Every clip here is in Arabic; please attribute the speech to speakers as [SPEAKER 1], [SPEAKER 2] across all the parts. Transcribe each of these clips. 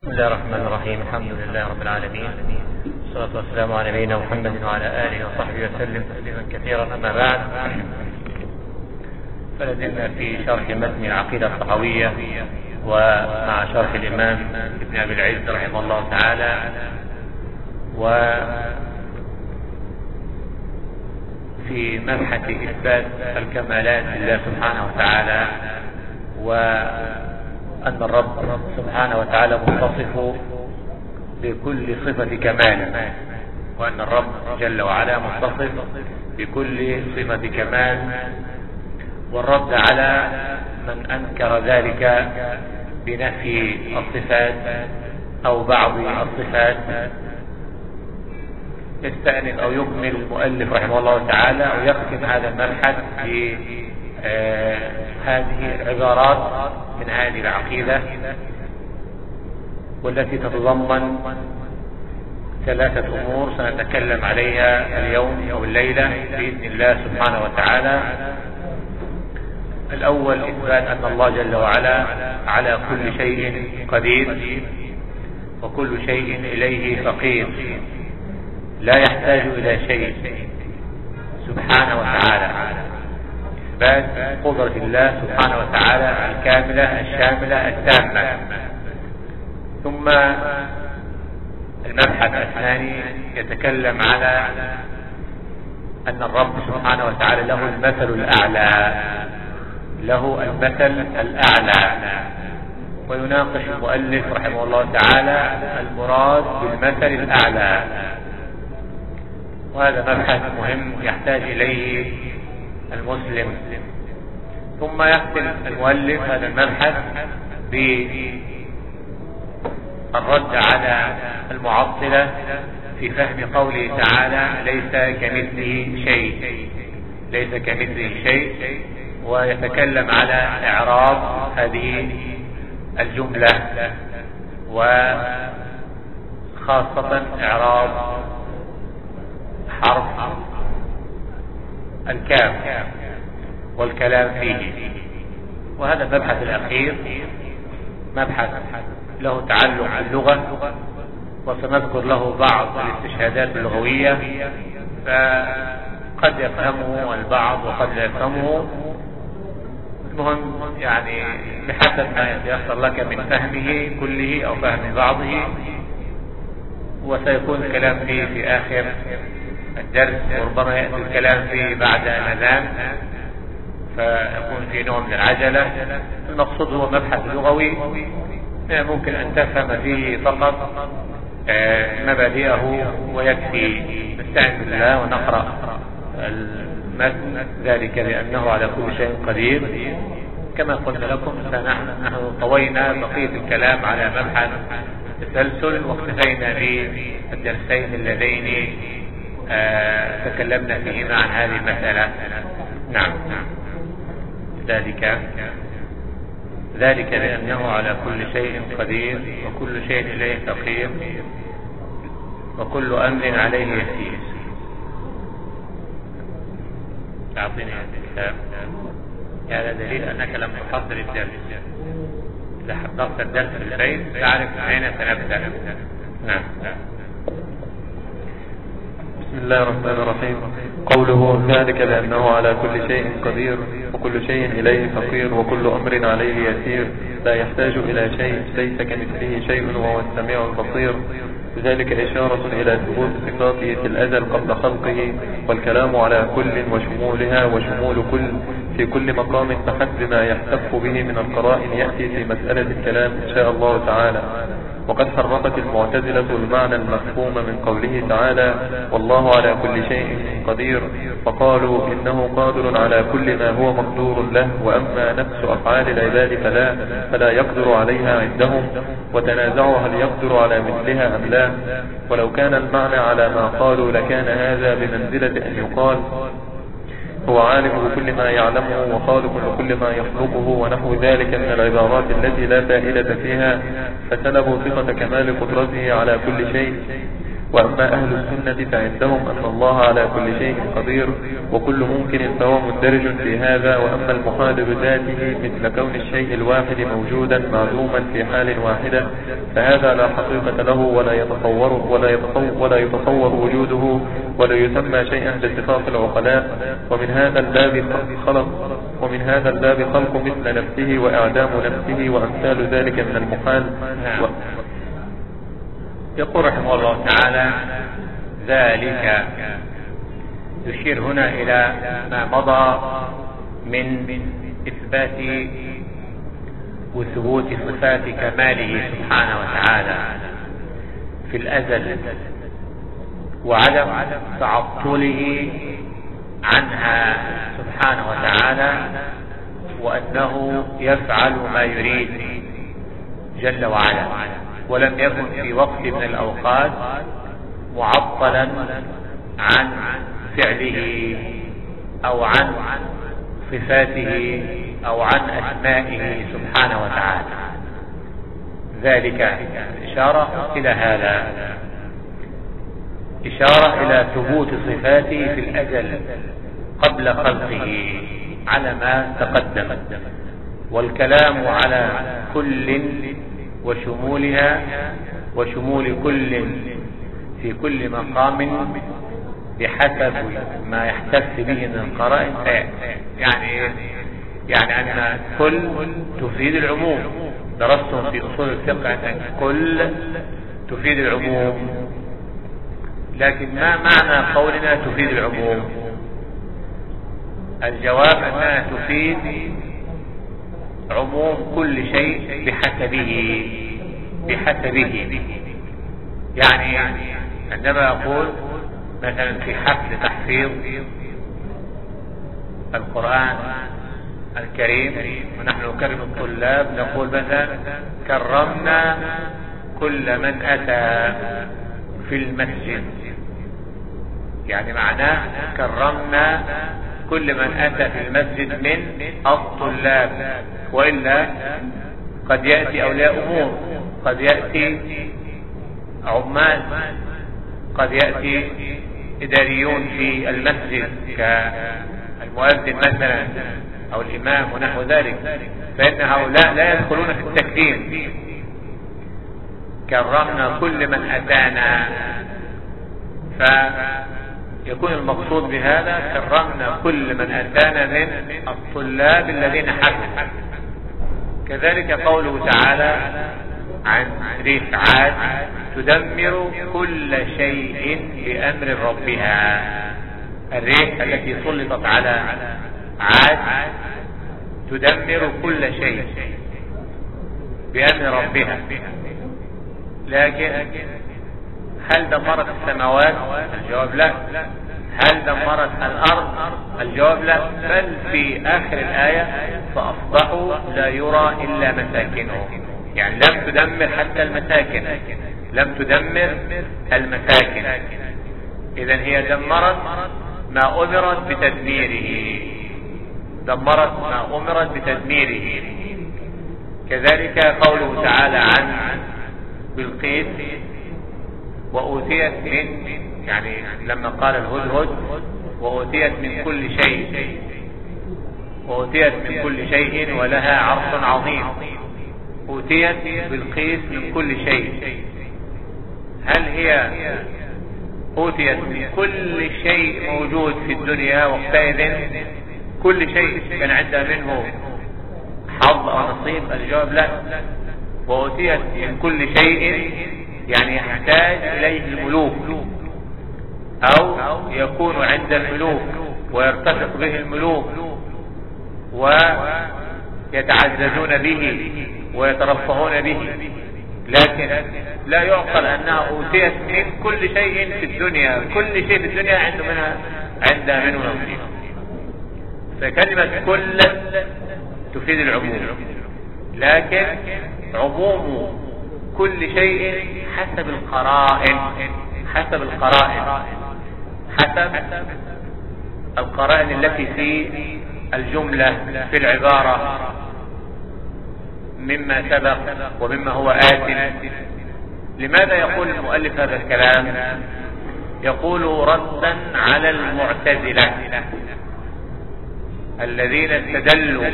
[SPEAKER 1] بسم الله الرحمن الرحيم. الحمد لله رب العالمين، والصلاة والسلام على نبينا محمد وعلى آله وصحبه وسلم تسليما كثيرا. أما بعد، فلازلنا في شرح متن العقيدة الطحاوية ومع شرح الإمام ابن أبي العز رحمه الله تعالى، وفي مبحث إثبات الكمالات لله سبحانه وتعالى، وأن الرب سبحانه وتعالى متصف بكل صفة كمال، وأن الرب جل وعلا متصف بكل صفة كمال، والرد على من أنكر ذلك بنفي الصفات أو بعض الصفات. يستأنف أو يكمل المؤلف رحمه الله تعالى أو يختم هذا المبحث بهذه العبارات من هذه العقيدة، والتي تتضمن ثلاثة أمور سنتكلم عليها اليوم أو الليلة بإذن الله سبحانه وتعالى. الأول إثبات أن الله جل وعلا على كل شيء قدير، وكل شيء إليه فقير، لا يحتاج إلى شيء سبحانه وتعالى. إثبات قدرة الله سبحانه وتعالى الكاملة الشاملة التامة. ثم المبحث الثاني يتكلم على أن الرب سبحانه وتعالى له المثل الأعلى، له المثل الأعلى، ويناقش المؤلف رحمه الله تعالى المراد بالمثل الأعلى، وهذا مبحث مهم يحتاج إليه المسلم. ثم يختم المؤلف هذا المبحث بالرد على المعطلة في فهم قوله تعالى ليس كمثله شيء، ليس كمثله شيء، ويتكلم على إعراب هذه الجملة، وخاصة إعراب حرف الكاف والكلام فيه. وهذا المبحث الأخير مبحث له تعلق باللغة، وسنذكر له بعض الاستشهادات اللغوية، فقد يفهمه البعض وقد لا يفهمه. المهم يعني بحسب ما يتيسر لك من فهمه كله أو فهم بعضه، وسيكون الكلام فيه في آخر الدرس، وربما يأتي الكلام فيه بعد الأذان فيكون في نوع من العجلة. المقصود هو مبحث لغوي ممكن أن تفهم فيه فقط مبادئه ويكفي. نستعين بالله ونقرأ المتن، ذلك لأنه على كل شيء قدير. كما قلنا لكم نحن طوينا بقية الكلام على مبحث التسلسل، واكتفينا بالدرسين اللذين تكلمنا فيهما عن هذه المسألة. نعم. ذلك لأنه على كل شيء قدير، وكل شيء إليه فقير، وكل أمر عليه يسير. أعطيني هذا الكتاب. هذا دليل أنك لم تحضر الدرس. إذا حضرت الدرس في البيت تعرف من أين سنبدأ. نعم.
[SPEAKER 2] بسم الله الرحمن الرحيم. قوله ذلك لأنه على كل شيء قدير، وكل شيء إليه فقير، وكل أمر عليه يسير، لا يحتاج إلى شيء، ليس كمثله شيء وهو السميع البصير. ذلك إشارة إلى ثبوت صفاته في الأزل قبل خلقه، والكلام على كل وشمولها وشمول كل في كل مقام بحسب ما يحتف به من القرائن يأتي في مسألة الكلام إن شاء الله تعالى. وقد حرفت المعتزلة المعنى المفهوم من قوله تعالى والله على كل شيء قدير، فقالوا إنه قادر على كل ما هو مقدور له، وأما نفس أفعال العباد فلا يقدر عليها عندهم، وتنازعوا هل يقدر على مثلها أم لا. ولو كان المعنى على ما قالوا لكان هذا بمنزلة أن يقال هو عالم بكل ما يعلمه وخالق لكل ما يخلقه، ونحو ذلك من العبارات التي لا فائدة فيها، فسلبوا صفة كمال قدرته على كل شيء. وأما أهل السنة فعندهم أن الله على كل شيء قدير وكل ممكن فهو مندرج في هذا. وأما المحال بذاته مثل كون الشيء الواحد موجودا معلوما في حال واحدة فهذا لا حقيقة له ولا يتصور وجوده ولا يسمى شيئا باتفاق العقلاء. ومن هذا الباب خلق مثل نفسه وإعدام نفسه وأمثال ذلك من المحال.
[SPEAKER 1] يقول رحمه الله تعالى: ذلك يشير هنا إلى ما مضى من إثبات وثبوت صفات كماله سبحانه وتعالى في الأزل وعدم تعطله عنها سبحانه وتعالى، وأنه يفعل ما يريد جل وعلا، ولم يكن في وقت من الأوقات معطلا عن فعله أو عن صفاته أو عن أسمائه سبحانه وتعالى. ذلك إشارة إلى هذا، إشارة إلى ثبوت صفاته في الأزل قبل خلقه على ما تقدم، والكلام على كل وشمولها وشمول كل في كل مقام بحسب ما يحتف به من القرائن. يعني أن كل تفيد العموم. درستم في أصول الفقه أن كل تفيد العموم، لكن ما معنى قولنا تفيد العموم؟ الجواب أنها تفيد عموم كل شيء بحسبه. يعني عندما أقول مثلا في حفل تحفيظ القرآن الكريم ونحن نكرم الطلاب، نقول مثلا: كرمنا كل من أتى في المسجد. يعني معناه كرمنا كل من أتى في المسجد من الطلاب، وإلا قد يأتي أولياء أمور، قد يأتي عمال، قد يأتي إداريون في المسجد كالمؤذن مثلا أو الإمام ونحو ذلك، فإن هؤلاء لا يدخلون في التكريم. كرمنا كل من أتانا، فيكون المقصود بهذا كرمنا كل من أتانا من الطلاب الذين حفظوا. كذلك قوله تعالى عن ريح عاد: تدمر كل شيء بأمر ربها. الريح التي سلطت على عاد تدمر كل شيء بأمر ربها، لكن هل دمرت السماوات؟ الجواب لا. هل دمرت الأرض؟ الجواب لا. بل في آخر الآية: فأصبحوا لا يرى إلا مساكنهم. يعني لم تدمر حتى المساكن، لم تدمر المساكن. إذن هي دمرت ما أمرت بتدميره، دمرت ما أمرت بتدميره. كذلك قوله تعالى عن بلقيس: وأوتيت من، يعني لما قال الهدهد: وأوتيت من كل شيء، وأوتيت من كل شيء ولها عرش عظيم. أوتيت بلقيس من كل شيء. هل هي أوتيت من كل شيء موجود في الدنيا وقتئذ كل شيء كان عندها منه حظ أو نصيب؟ الجواب لا. وأوتيت من كل شيء يعني يحتاج إليه الملوك أو يكون عند الملوك ويرتفق به الملوك ويتعززون به ويترفهون به، لكن لا يعقل أنها أوتيت من كل شيء في الدنيا. كل شيء في الدنيا عندها منه نصيب. فكلمة كل تفيد العموم، لكن عموم كل شيء حسب القرائن، حسب القرائن التي في الجملة في العبارة مما سبق ومما هو آت لماذا يقول المؤلف هذا الكلام؟ يقول ردا على المعتزلة الذين استدلوا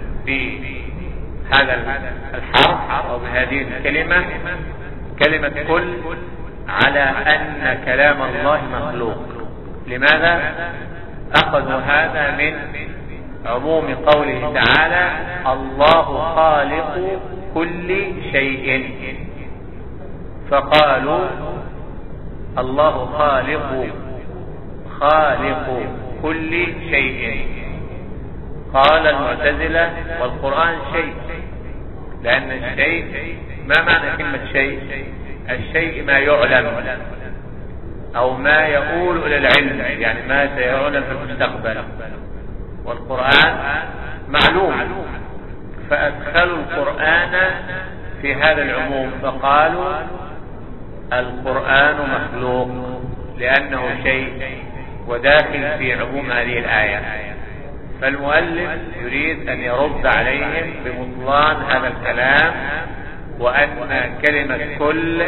[SPEAKER 1] بهذا الحرف أو بهذه الكلمة، كلمة كل، على أن كلام الله مخلوق. لماذا؟ أخذوا هذا من عموم قوله تعالى الله خالق كل شيء، فقالوا الله خالق كل شيء. قال المعتزلة والقرآن شيء، لأن الشيء، ما معنى كلمة شيء؟ الشيء ما يعلم أو ما يؤول إلى العلم، يعني ما سيعلم في المستقبل، والقرآن معلوم، فأدخلوا القرآن في هذا العموم، فقالوا القرآن مخلوق لأنه شيء وداخل في عموم هذه الآية. فالمؤلف يريد أن يرد عليهم ببطلان هذا الكلام، وأن كلمة كل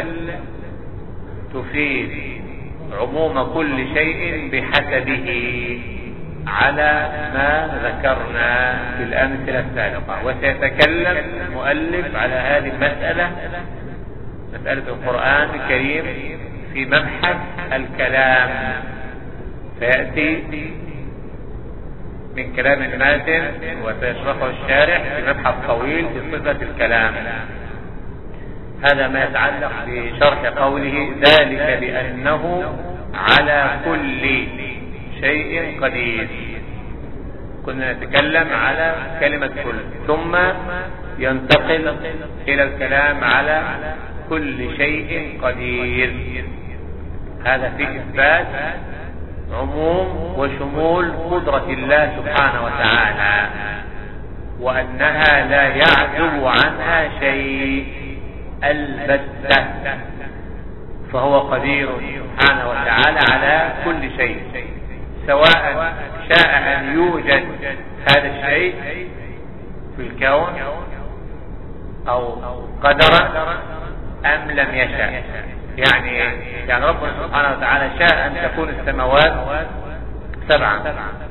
[SPEAKER 1] تفيد عموم كل شيء بحسبه على ما ذكرنا في الأمثلة السابقة. وسيتكلم المؤلف على هذه المسألة، مسألة القرآن الكريم، في مبحث الكلام، سيأتي من كلام الماتن وسيشرحه الشارح في مبحث طويل في صفة الكلام. هذا ما يتعلق بشرح قوله ذلك بأنه على كل شيء قدير. كنا نتكلم على كلمة كل، ثم ينتقل إلى الكلام على كل شيء قدير. هذا في إثبات عموم وشمول قدرة الله سبحانه وتعالى، وأنها لا يعزب عنها شيء البتة، فهو قدير سبحانه وتعالى على كل شيء، سواء شاء أن يوجد هذا الشيء في الكون أو قدر أم لم يشاء. يعني ربنا سبحانه وتعالى شاء أن تكون السماوات 7،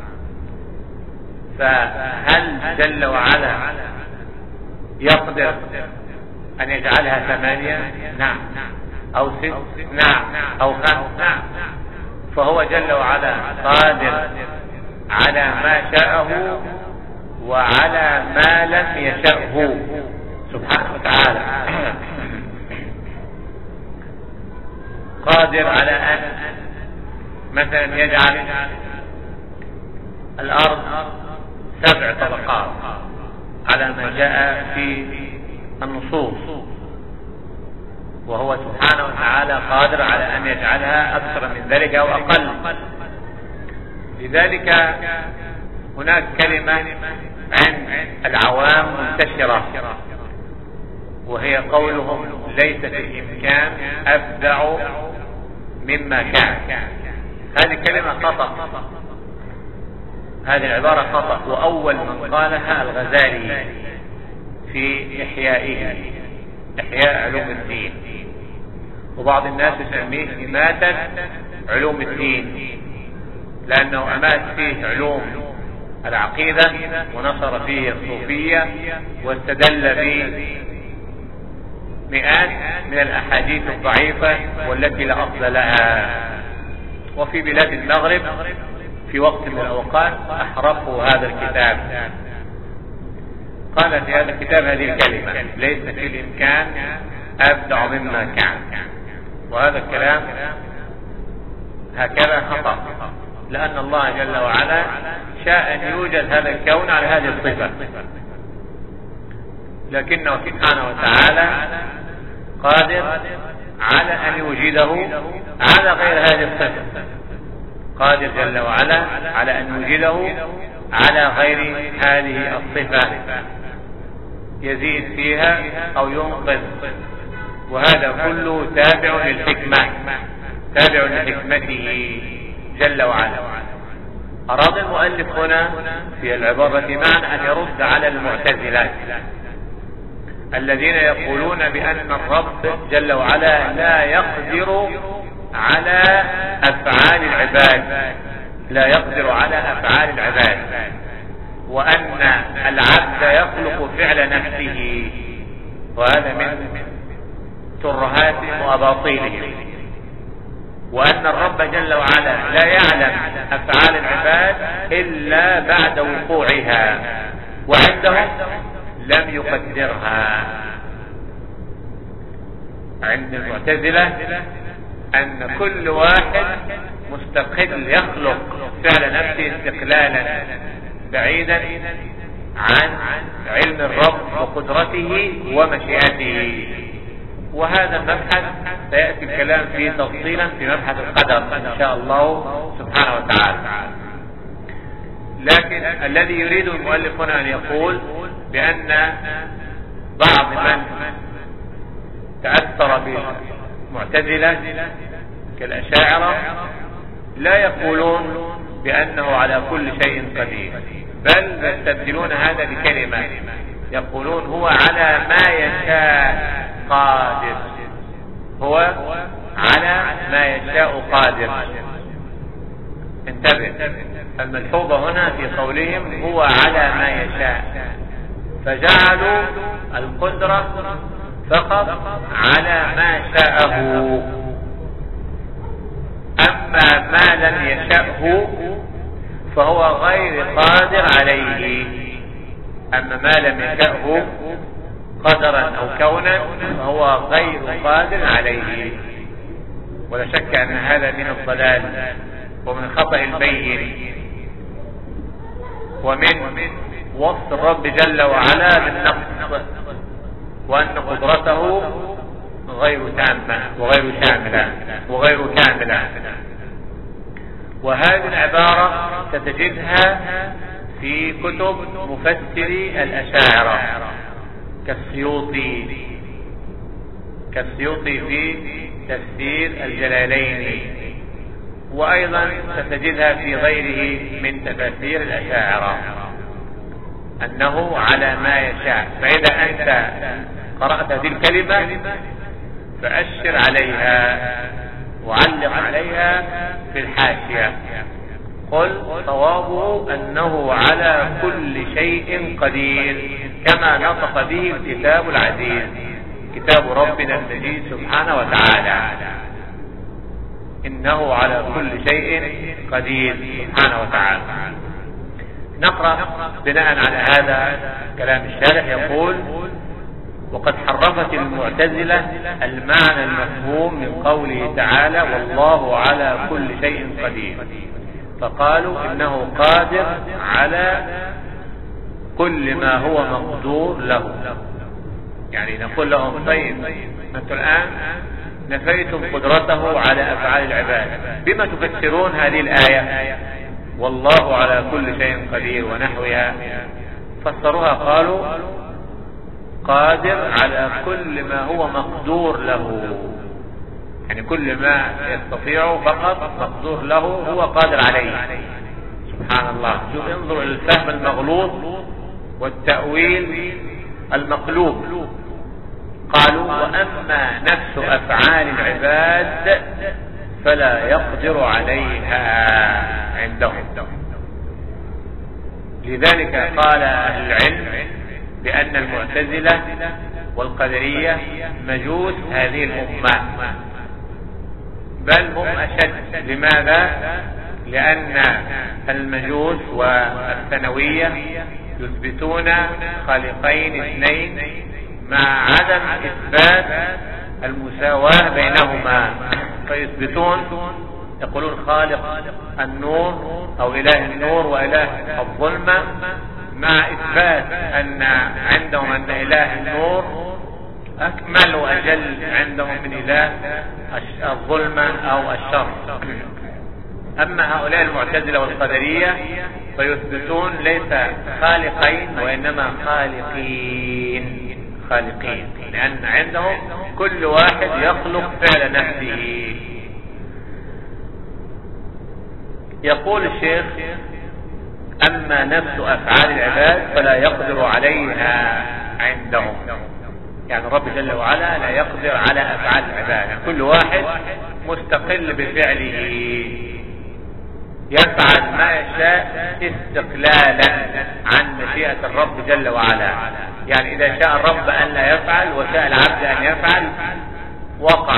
[SPEAKER 1] فهل جل وعلا يقدر أن يجعلها 8؟ نعم. أو 6؟ نعم. أو 5؟ نعم. فهو جل وعلا قادر على ما شاءه وعلى ما لم يشأه سبحانه وتعالى. قادر على أن مثلا يجعل الأرض 7 طبقات على ما جاء في النصوص، وهو سبحانه وتعالى قادر على أن يجعلها أكثر من ذلك أو أقل. لذلك هناك كلمة عند العوام منتشرة، وهي قولهم ليس في الإمكان أبدع مما كان. هذه كلمة خطأ، هذه العبارة خطأ، وأول من قالها الغزالي في إحيائه، إحياء علوم الدين، وبعض الناس يسميه إماتة علوم الدين، لأنه أمات فيه علوم العقيدة ونصر فيه الصوفية، واستدل بمئات من الأحاديث الضعيفة والتي لا أصل لها. وفي بلاد المغرب في وقت من الأوقات أحرقوا هذا الكتاب، قال في هذا الكتاب هذه الكلمة ليس في الإمكان أبدع مما كان. وهذا الكلام هكذا خطأ، لأن الله جل وعلا شاء أن يوجد هذا الكون على هذه الصفة، لكنه سبحانه وتعالى قادر على أن يوجده على غير هذه الصفة، قادر جل وعلا على أن يوجده على غير هذه الصفة، يزيد فيها أو ينقذ، وهذا كله تابع للحكمة، تابع لحكمته جل وعلا. أراد المؤلف هنا في العبارة معنا أن يرد على المعتزلة الذين يقولون بأن الرب جل وعلا لا يقدر على أفعال العباد، لا يقدر على أفعال العباد، وأن العبد يخلق فعل نفسه، وهذا من ترهاتهم وأباطيلهم، وأن الرب جل وعلا لا يعلم أفعال العباد إلا بعد وقوعها، وعندهم لم يقدرها. عند المعتزلة أن كل واحد مستقل يخلق فعل نفسه استقلالا بعيدا عن علم الرب وقدرته ومشيئته، وهذا المبحث سيأتي الكلام فيه تفصيلا في مبحث القدر إن شاء الله سبحانه وتعالى. لكن الذي يريد المؤلف هنا أن يقول بأن بعض من تأثر بالمعتزلة كالأشاعرة لا يقولون بأنه على كل شيء قدير، بل يستبدلون هذا بكلمة، يقولون هو على ما يشاء قادر، هو على ما يشاء قادر. انتبه، الملحوظة هنا في قولهم هو على ما يشاء، فجعلوا القدرة فقط على ما شاءه، أما ما لم يشأه فهو غير قادر عليه. أما ما لم يشأه قدرا أو كونا فهو غير قادر عليه. ولا شك أن هذا من الضلال ومن خطأ البين ومن وصف الرب جل وعلا بالنقص، وأن قدرته غير تامة وغير شاملة وغير كاملة. وهذه العبارة ستجدها في كتب مفسري الأشاعرة كالسيوطي في تفسير الجلالين، وأيضا ستجدها في غيره من تفاسير الأشاعرة أنه على ما يشاء. فإذا أنت قرأت هذه الكلمة فأشر عليها وعلق عليها في الحاشية، قل صوابه أنه على كل شيء قدير كما نطق به الكتاب العزيز، كتاب ربنا المجيد سبحانه وتعالى، إنه على كل شيء قدير سبحانه وتعالى. نقرأ بناء على هذا كلام الشارح، يقول: وقد حرفت المعتزلة المعنى المفهوم من قوله تعالى والله على كل شيء قدير، فقالوا إنه قادر على كل ما هو مقدور له. يعني نقول لهم: طيب أنتم الآن نفيتم قدرته على أفعال العباد، بما تفسرون هذه الآية والله على كل شيء قدير ونحوها؟ فسروها قالوا: قادر على كل ما هو مقدور له، يعني كل ما يستطيعه فقط مقدور له هو قادر عليه. سبحان الله، شوف، انظروا إلى الفهم المغلوط والتأويل المقلوب. قالوا: وأما نفس أفعال العباد فلا يقدر عليها عندهم. لذلك قال أهل العلم بأن المعتزلة والقدرية مجوس هذه الأمة، بل هم أشد. لماذا؟ لأن المجوس والثانوية يثبتون خالقين اثنين مع عدم إثبات المساواة بينهما، فيثبتون يقولون خالق النور أو إله النور وإله الظلمة، مع إثبات أن عندهم أن إله النور أكمل وأجل عندهم من إله الظلمة أو الشر. أما هؤلاء المعتزلة والقدرية فيثبتون ليس خالقين وإنما خالقين، لأن عندهم كل واحد يخلق فعل نفسه. يقول الشيخ: أما نفس أفعال العباد فلا يقدر عليها عندهم. يعني الرب جل وعلا لا يقدر على أفعال العباد، يعني كل واحد مستقل بفعله، يفعل ما يشاء استقلالا عن مشيئة الرب جل وعلا. يعني إذا شاء الرب أن لا يفعل وشاء العبد أن يفعل وقع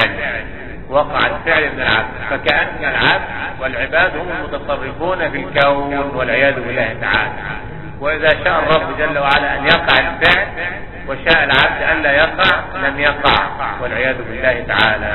[SPEAKER 1] الفعل من العبد، فكأن العبد والعباد هم المتصرفون في الكون والعياذ بالله تعالى. وإذا شاء الرب جل وعلا أن يقع الفعل وشاء العبد أن لا يقع لم يقع والعياذ بالله تعالى.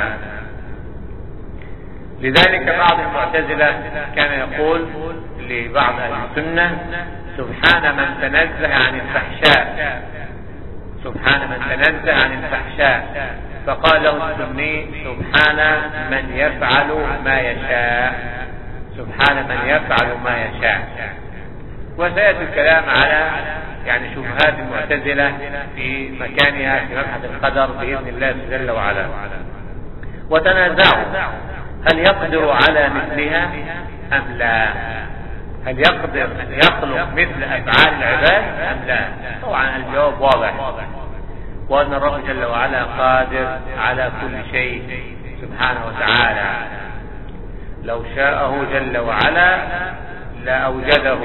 [SPEAKER 1] لذلك بعض المعتزلة كان يقول لبعض أهل السنة: سبحان من تنزه عن الفحشاء، سبحان من تنزه عن الفحشاء. فقال له السني: سبحان من يفعل ما يشاء، سبحان من يفعل ما يشاء. وسيأتي الكلام على يعني شبهات المعتزلة في مكانها في مبحث القدر بإذن الله جل وعلا. وتنازعوا هل يقدر على مثلها أم لا؟ هل يقدر أن يخلق مثل أفعال العباد أم لا؟ طبعا الجواب واضح، وأن الرب جل وعلا قادر على كل شيء سبحانه وتعالى. لو شاءه جل وعلا لأوجده.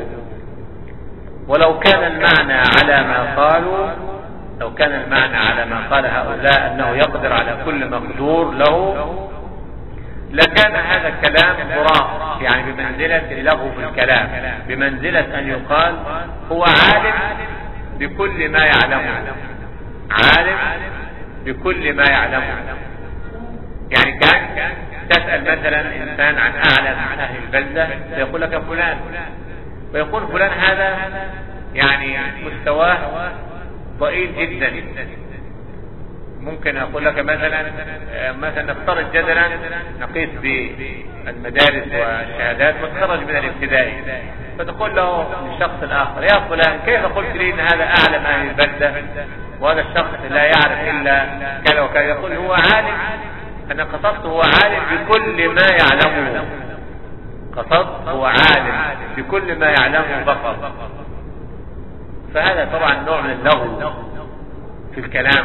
[SPEAKER 1] ولو كان المعنى على ما قالوا، لو كان المعنى على ما قال هؤلاء أنه يقدر على كل مقدور له، لكان هذا الكلام خرافة، يعني بمنزلة اللغو في الكلام، بمنزلة أن يقال هو عالم بكل ما يعلمه، عالم بكل ما يعلمه. يعني كان تسأل مثلا إنسان عن أعلم أهل البلدة فيقول لك فلان، ويقول فلان هذا يعني مستواه ضئيل جدا. ممكن أقول لك مثلا نفترض جدلا نقيس بالمدارس والشهادات متخرج من الابتدائي، فتقول له للشخص الآخر: يا فلان كيف قلت لي إن هذا أعلم أهل البلدة وهذا الشخص لا يعرف إلا كذا وكذا؟ يقول هو عالم، أنا قصدت هو عالم بكل ما يعلمه، قصدت هو عالم بكل ما يعلمه فقط. فهذا طبعا نوع من اللغو في الكلام،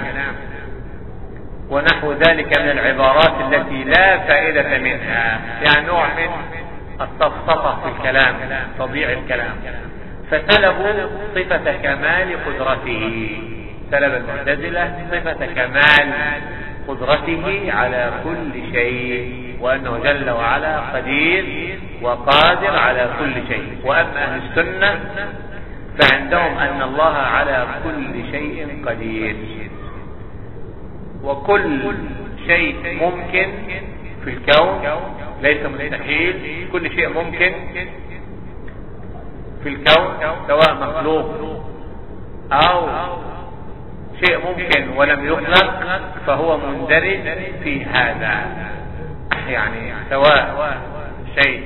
[SPEAKER 1] ونحو ذلك من العبارات التي لا فائدة منها، يعني نوع من السفسطة في الكلام، تضييع الكلام. فسلبوا صفة كمال قدرته، سلب المعتزلة صفة كمال قدرته على كل شيء، وأنه جل وعلا قدير وقادر على كل شيء. وأما أهل السنة فعندهم أن الله على كل شيء قدير، وكل شيء ممكن في الكون، ليس مستحيل، كل شيء ممكن في الكون سواء مخلوق أو شيء ممكن ولم يخلق فهو مندرج في هذا. يعني سواء شيء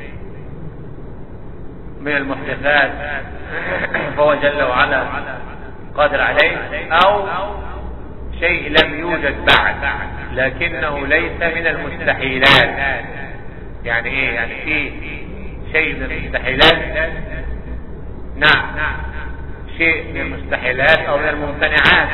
[SPEAKER 1] من المحدثات فهو جل وعلا قادر عليه، أو شيء لم يوجد بعد لكنه ليس من المستحيلات. يعني ايه؟ يعني في شيء من المستحيلات، نعم، شيء من المستحيلات او من الممتنعات.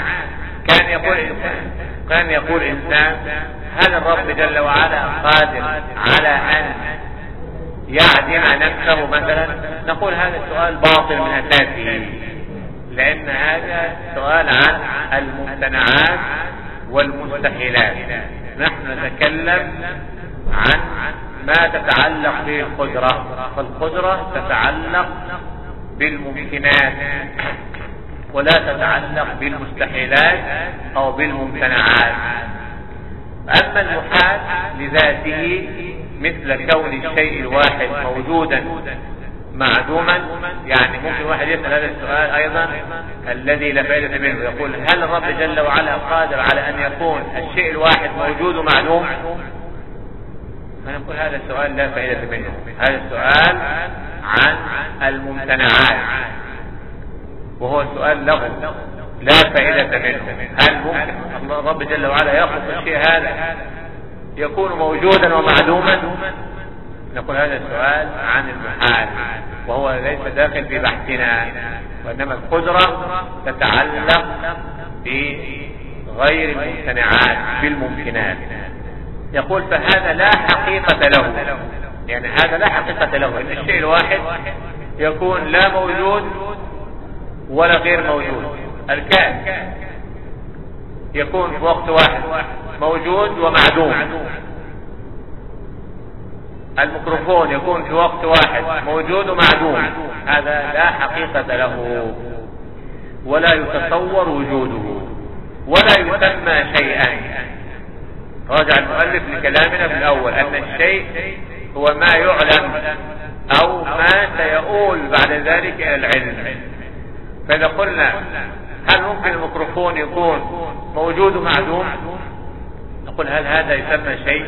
[SPEAKER 1] كان يقول انسان: هل الرب جل وعلا قادر على ان يعدم نفسه مثلا؟ نقول هذا السؤال باطل من اساسه، لأن هذا سؤال عن الممتنعات والمستحيلات. نحن نتكلم عن ما تتعلق به القدرة، فالقدرة تتعلق بالممكنات ولا تتعلق بالمستحيلات أو بالممتنعات. أما المحال لذاته مثل كون الشيء الواحد موجودا معدوما، يعني ممكن واحد يسأل هذا السؤال أيضا الذي لا فائدة منه، يقول: هل الرب جل وعلا قادر على أن يكون الشيء الواحد موجود ومعدوم؟ فنقول هذا السؤال لا فائدة منه، هذا السؤال عن الممتنعات، وهو سؤال لغو لا فائدة منه. هل ممكن الرب جل وعلا يخلق الشيء هذا يكون موجودا ومعدوما؟ نقول هذا السؤال عن المحال، وهو ليس داخل في بحثنا، وإنما القدرة تتعلق بغير الممتنعات بالممكنات. يقول فهذا لا حقيقة له، يعني هذا لا حقيقة له، ان الشيء الواحد يكون لا موجود ولا غير موجود. الكائن يكون في وقت واحد موجود ومعدوم، الميكروفون يكون في وقت واحد موجود ومعدوم، هذا لا حقيقة له ولا يتصور وجوده ولا يسمى شيئا. رجع المؤلف لكلامنا في الأول أن الشيء هو ما يعلم أو ما سيؤول بعد ذلك إلى العلم. فإذا قلنا هل ممكن الميكروفون يكون موجود ومعدوم، نقول هل هذا يسمى شيء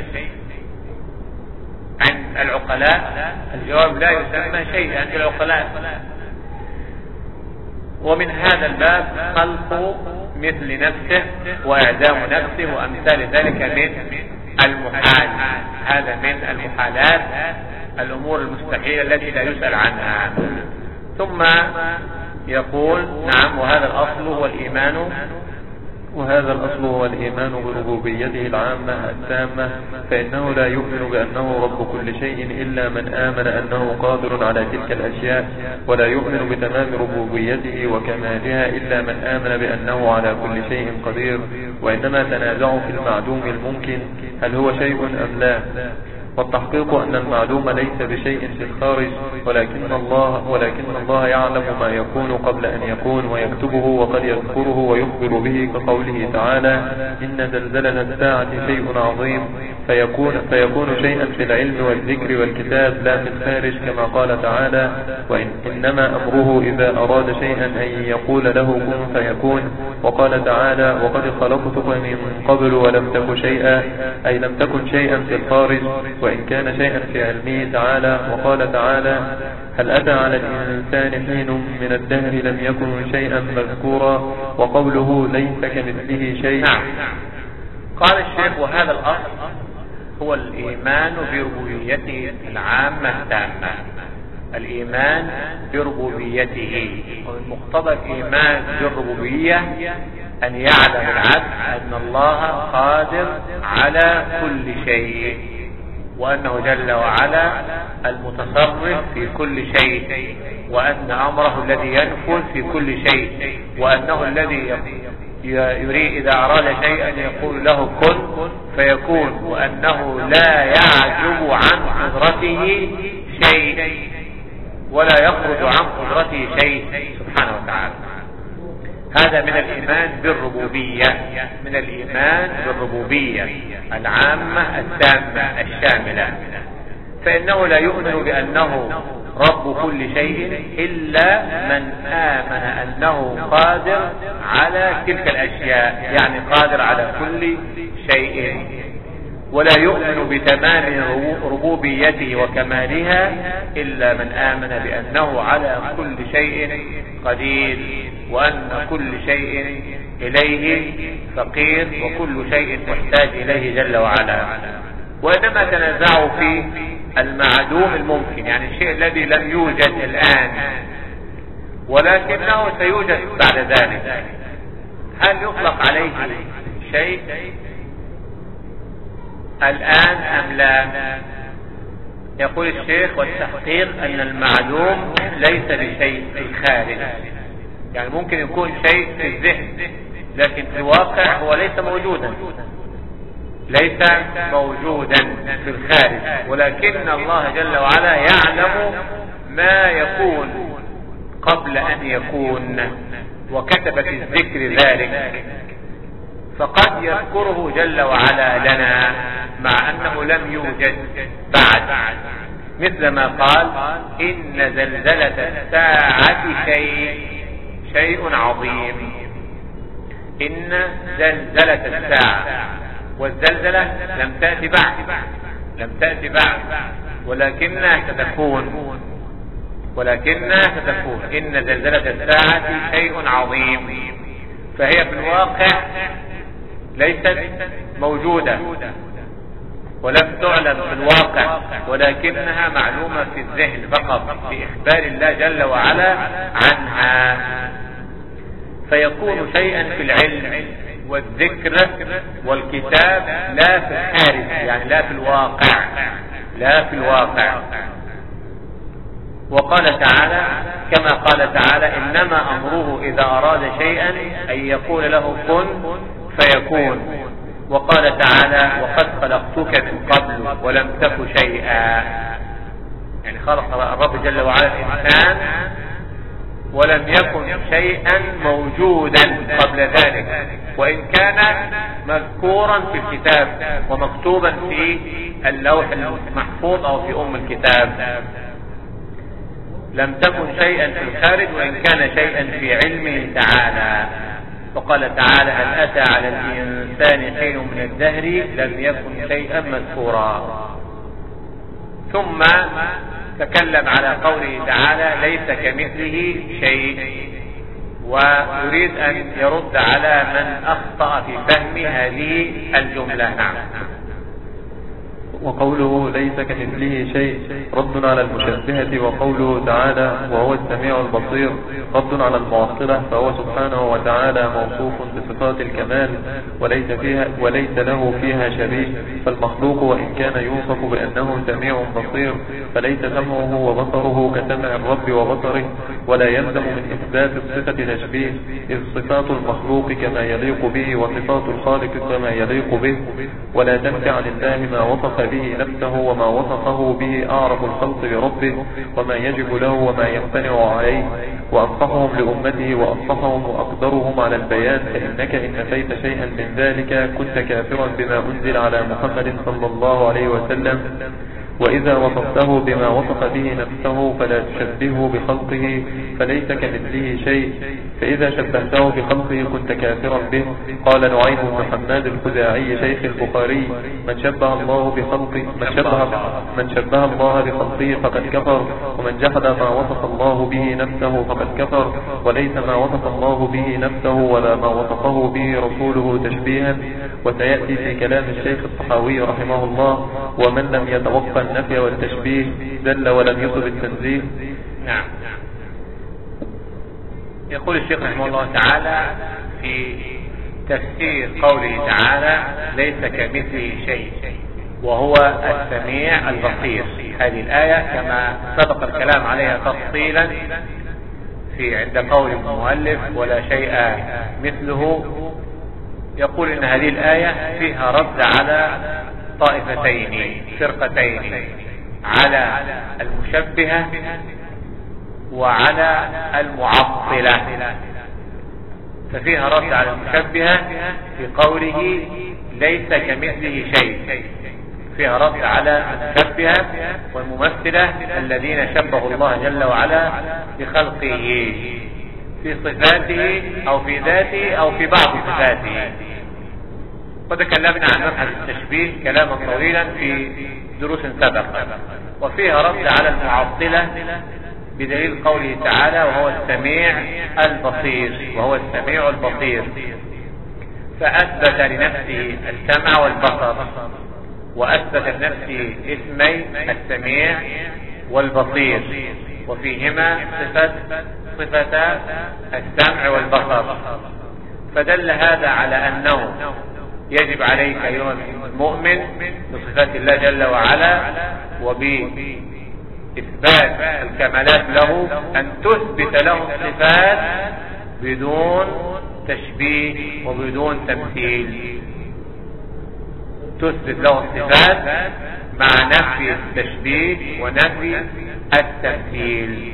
[SPEAKER 1] عند العقلاء؟ الجواب لا يسمى شيء عند العقلاء. ومن هذا الباب خلق مثل نفسه وإعدام نفسه وأمثال ذلك من المحال. هذا من المحالات، الأمور المستحيلة التي لا يسأل عنها. ثم يقول نعم وهذا الأصل هو الإيمان،
[SPEAKER 2] وهذا الأصل هو الإيمان بربوبيته العامة التامة، فإنه لا يؤمن بأنه رب كل شيء إلا من آمن أنه قادر على تلك الأشياء، ولا يؤمن بتمام ربوبيته وكمالها إلا من آمن بأنه على كل شيء قدير. وإنما تنازعوا في المعدوم الممكن هل هو شيء أم لا، والتحقيق أن المعدوم ليس بشيء في الخارج، ولكن الله يعلم ما يكون قبل أن يكون ويكتبه وقد يذكره ويخبر به، كقوله تعالى إن زلزلة الساعة شيء عظيم، فيكون شيئا في العلم والذكر والكتاب لا في الخارج، كما قال تعالى وإنما أمره إذا أراد شيئا أن يقول له كن فيكون. وقال تعالى وقد خلقتك من قبل ولم تك شيئا، أي لم تكن شيئا في الخارج وإن كان شيئا في علمه تعالى. وقال تعالى هل أتى على الإنسان حين من الدهر لم يكن شيئا مذكورا، وقوله ليس كمثله شيء.
[SPEAKER 1] نعم. قال الشيخ وهذا الأصل هو الإيمان بربوبيته العامة التامة، الإيمان بربوبيته. ومقتضى الإيمان بالربوبية أن يعلم العبد أن الله قادر على كل شيء، وأنه جل وعلا المتصرف في كل شيء، وأن أمره الذي ينفذ في كل شيء، وأنه الذي يريد إذا أراد شيئا يقول له كن فيكون، وأنه لا يعجب عن قدرته شيء ولا يخرج عن قدرته شيء سبحانه وتعالى. هذا من الإيمان بالربوبية، من الإيمان بالربوبية العامة التامة الشاملة. فإنه لا يؤمن بأنه رب كل شيء إلا من آمن أنه قادر على تلك الأشياء، يعني قادر على كل شيء. ولا يؤمن بتمام ربوبيته وكمالها إلا من آمن بأنه على كل شيء قدير، وأن كل شيء إليه فقير، وكل شيء محتاج إليه جل وعلا. وإنما تنازعوا في المعدوم الممكن، يعني الشيء الذي لم يوجد الآن ولكنه سيوجد بعد ذلك، هل يطلق عليه شيء الآن أم لا؟ يقول الشيخ والتحقيق أن المعدوم ليس بشيء في الخارج، يعني ممكن يكون شيء في الذهن لكن في الواقع هو ليس موجودا، ليس موجودا في الخارج، ولكن الله جل وعلا يعلم ما يكون قبل أن يكون، وكتب في الذكر ذلك، فقد يذكره جل وعلا لنا مع أنه لم يوجد بعد، مثل ما قال إن زلزلة الساعة شيء عظيم. إن زلزلة الساعة، والزلزلة لم تأتي بعد ولكنها ستكون، إن زلزلة الساعة شيء عظيم، فهي في الواقع ليست موجودة ولم تعلم في الواقع، ولكنها معلومة في الذهن فقط بإخبار الله جل وعلا عنها. فيكون شيئا في العلم والذكر والكتاب لا في الخارج، يعني لا في الواقع، لا في الواقع. وقال تعالى كما قال تعالى إنما أمره إذا أراد شيئا أن يقول له كن فيكون. وقال تعالى وقد خلقتك من قبل ولم تك شيئا، يعني خلق الرب جل وعلا الإنسان ولم يكن شيئا موجودا قبل ذلك، وإن كان مذكورا في الكتاب ومكتوبا في اللوح المحفوظ أو في الكتاب. لم تكن شيئا في الخارج وإن كان شيئا في علمه تعالى. وقال تعالى هل أتى على الإنسان حين من الدهر لم يكن شيئا مذكورا. ثم تكلم على قوله تعالى ليس كمثله شيء، ويريد أن يرد على من أخطأ في فهم هذه الجملة. نعم.
[SPEAKER 2] وقوله ليس كمثله شيء رد على المشبهة، وقوله تعالى وهو السميع البصير رد على المعطلة، فهو سبحانه وتعالى موصوف بصفات الكمال وليس له فيها شبيه. فالمخلوق وإن كان يوصف بأنه سميع بصير فليس سمعه وبصره كسمع الرب وبصره، ولا يلزم من إثبات الصفة تشبيه، إذ صفات المخلوق كما يليق به وصفات الخالق كما يليق به، ولا تنفع عن الله ما وصف به نفسه وما وصفه به أعرف الخلق بربه وما يجب له وما يمتنع عليه، وأنصحهم لأمته وأنصحهم وأقدرهم على البيان، فإنك إن نفيت شيئا من ذلك كنت كافرا بما أنزل على محمد صلى الله عليه وسلم. وإذا وصفته بما وصف به نفسه فلا تشبهه بخلقه فليس كمثله شيء، فإذا شبهته بخلقه كنت كافرا به. قال نعيم بن حماد الخزاعي شيخ البخاري من شبه الله بخلقه فقد كفر، ومن جحد ما وصف الله به نفسه فقد كفر، وليس ما وصف الله به نفسه ولا ما وصفه به رسوله تشبيها. وسيأتي في كلام الشيخ الطحاوي رحمه الله ومن لم يتوقع النفي والتشبيه دل ولم يطلب التنزيه.
[SPEAKER 1] نعم. يقول الشيخ رحمه الله تعالى في تفسير قوله تعالى ليس كمثله شيء وهو السميع البصير، هذه الآية كما سبق الكلام عليها تفصيلا في عند قول المؤلف ولا شيء مثله. يقول إن هذه الآية فيها رد على طائفتين فرقتين، على المشبهة وعلى المعطلة. ففيها رد على المشبهة في قوله ليس كمثله شيء، فيها رد على المشبهة والممثلة الذين شبهوا الله جل وعلا بخلقه في صفاته أو في ذاته أو في بعض صفاته. وتكلمنا عن مبحث التشبيه كلاما طويلا في دروس سبق. وفيها رد على المعطلة بدليل قوله تعالى وهو السميع البصير، وهو السميع البصير، فأثبت لنفسه السمع والبصر، وأثبت لنفسه اسمي السميع والبصير، وفيهما صفة السمع والبصر. فدل هذا على أنه يجب عليك أيها المؤمن بصفات الله جل وعلا وبإثبات الكمالات له أن تثبت له الصفات بدون تشبيه وبدون تمثيل. تثبت له الصفات مع نفي التشبيه ونفي التمثيل.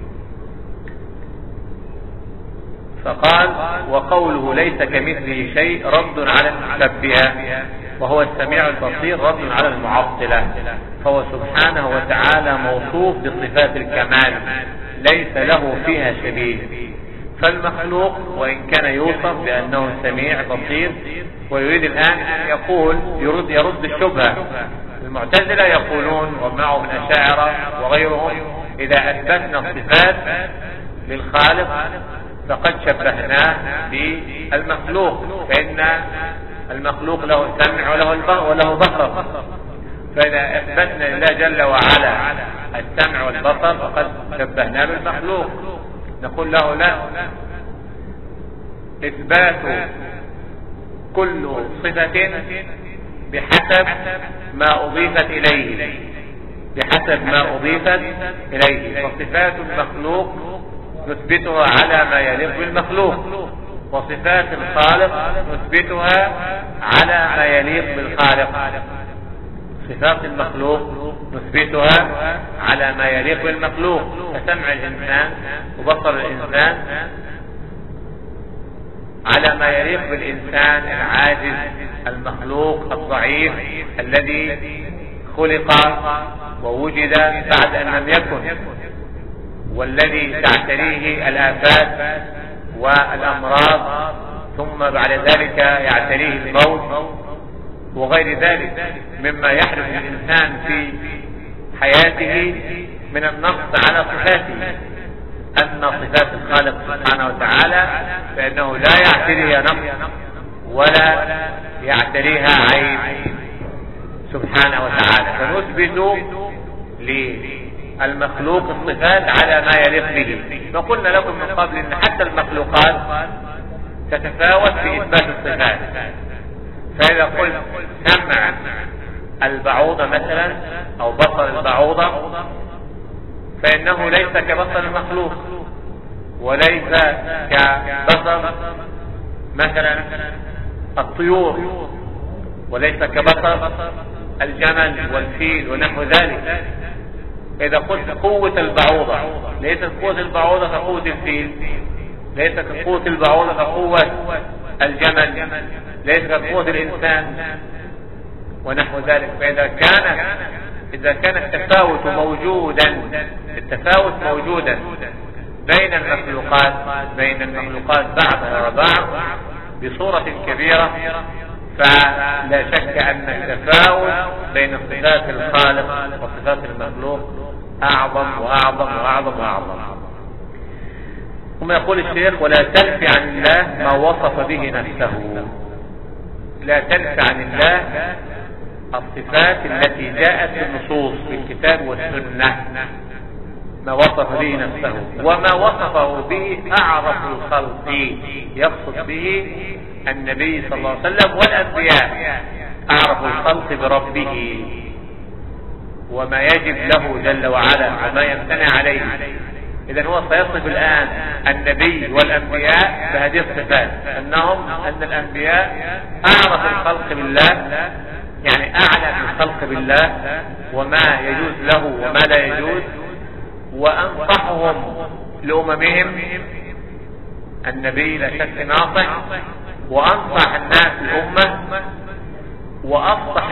[SPEAKER 1] فقال وقوله ليس كمثله شيء رد على المشبهة، وهو السميع البصير رد على المعطلة. فهو سبحانه وتعالى موصوف بصفات الكمال ليس له فيها شبيه. فالمخلوق وإن كان يوصف بأنه سميع بصير، ويريد الآن أن يقول يرد الشبهة. المعتزلة يقولون ومعهم الأشاعرة وغيرهم إذا أثبتنا الصفات للخالق فقد شبهناه بالمخلوق، فإن المخلوق له سمع وله بصر، فإذا أثبتنا لله جل وعلا السمع والبصر فقد شبهناه بالمخلوق. نقول له لا، إثبات كل صفة بحسب ما أضيفت إليه، بحسب ما أضيفت إليه. فصفات المخلوق نثبتها على ما يليق بالمخلوق، وصفات الخالق نثبتها على ما يليق بالخالق. صفات المخلوق نثبتها على ما يليق بالمخلوق، كسمع الإنسان وبصر الإنسان على ما يليق بالإنسان العاجز المخلوق الضعيف الذي خلق ووجد بعد أن لم يكن، والذي تعتريه الآفات والأمراض ثم بعد ذلك يعتريه الموت وغير ذلك مما يحدث الإنسان في حياته من النقص على صفاته. أما صفات الخالق سبحانه وتعالى فإنه لا يعتريها نقص ولا يعتريها عيب سبحانه وتعالى. فنثبت للمخلوق الصفات على ما يليق به. وقلنا لكم من قبل أن حتى المخلوقات تتفاوت في إثبات الصفات. فإذا قلت سمع البعوضة مثلا أو بصر البعوضة فإنه ليس كبصر المخلوق، وليس كبصر مثلا الطيور، وليس كبصر الجمل والفيل ونحو ذلك. إذا قلت قوة البعوضة ليست قوة البعوضة كقوة الفيل، ليست قوة البعوضة كقوة الجمل، ليست كقوة الإنسان ونحو ذلك. فإذا كان التفاوت موجودا بين المخلوقات بعضها وبعض بصورة كبيرة، فلا شك أن التفاوت بين صفات الخالق وصفات المخلوق أعظم وأعظم وأعظم وأعظم. ثم يقول الشيخ: ولا تنفي عن الله ما وصف به نفسه. لا تنفي عن الله الصفات التي جاءت في النصوص في الكتاب والسنة، ما وصف به نفسه وما وصفه به أعرف الخلق، يقصد به النبي صلى الله عليه وسلم والأنبياء، أعرف الخلق بربه وما يجب له جل وعلا وما يمتنع عليه. إذن هو سيصف الآن النبي والأنبياء بهذه الصفات، أن الأنبياء أعرف الخلق بالله، يعني أعلم الخلق بالله وما يجوز له وما لا يجوز، وأنصحهم لأممهم. النبي لا شك ناصح، وأنصح الناس الأمة، وأفصح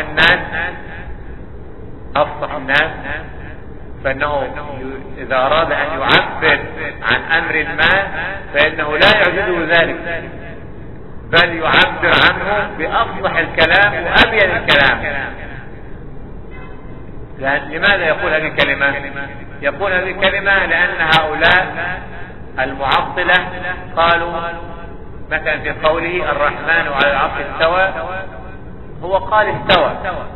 [SPEAKER 1] الناس، فإنه إذا أراد أن يعبر عن أمر ما فإنه لا يعجزه ذلك، بل يعبر عنه بأفصح الكلام وأبين الكلام. لماذا يقول هذه الكلمة؟ يقول هذه الكلمة لأن هؤلاء المعطلة قالوا مثلا في قوله الرحمن على العرش استوى، هو قال استوى،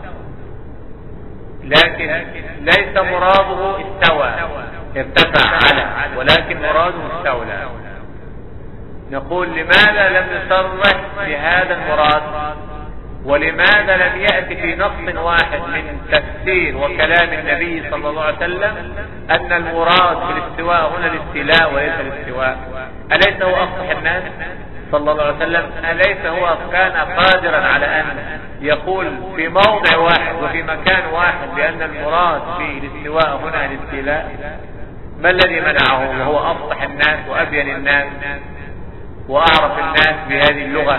[SPEAKER 1] لكن ليس مراده استوى ارتفع على، ولكن مراده استولى. نقول لماذا لم يصرح بهذا المراد، ولماذا لم يأتي في نص واحد من تفسير وكلام النبي صلى الله عليه وسلم أن المراد بالاستواء هنا الاستيلاء وليس الاستواء؟ أليس هو أفصح الناس صلى الله عليه وسلم؟ أليس هو كان قادرا على أن يقول في موضع واحد وفي مكان واحد بأن المراد في الاستواء هنا الاستيلاء؟ ما الذي منعه وهو أفصح الناس وأبين الناس وأعرف الناس بهذه اللغة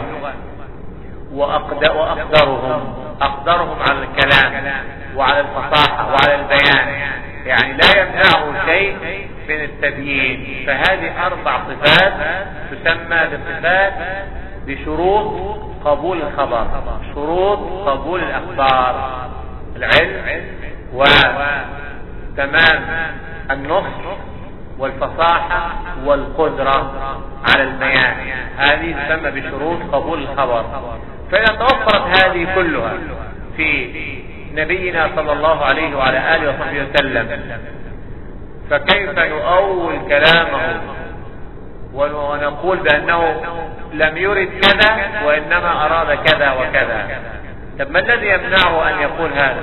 [SPEAKER 1] وأقدرهم على الكلام وعلى الفصاحة وعلى البيان، يعني لا يمنعه شيء من التبيين. فهذه 4 صفات تسمى بصفات بشروط قبول الخبر، شروط قبول الأخبار: العلم وتمام النصح والفصاحة والقدرة على البيان. هذه تسمى بشروط قبول الخبر. فإذا توفرت هذه كلها في نبينا صلى الله عليه وعلى آله وصحبه وسلم، فكيف نؤول كلامه ونقول بأنه لم يرد كذا وإنما أراد كذا وكذا. طب ما الذي يمنعه أن يقول هذا؟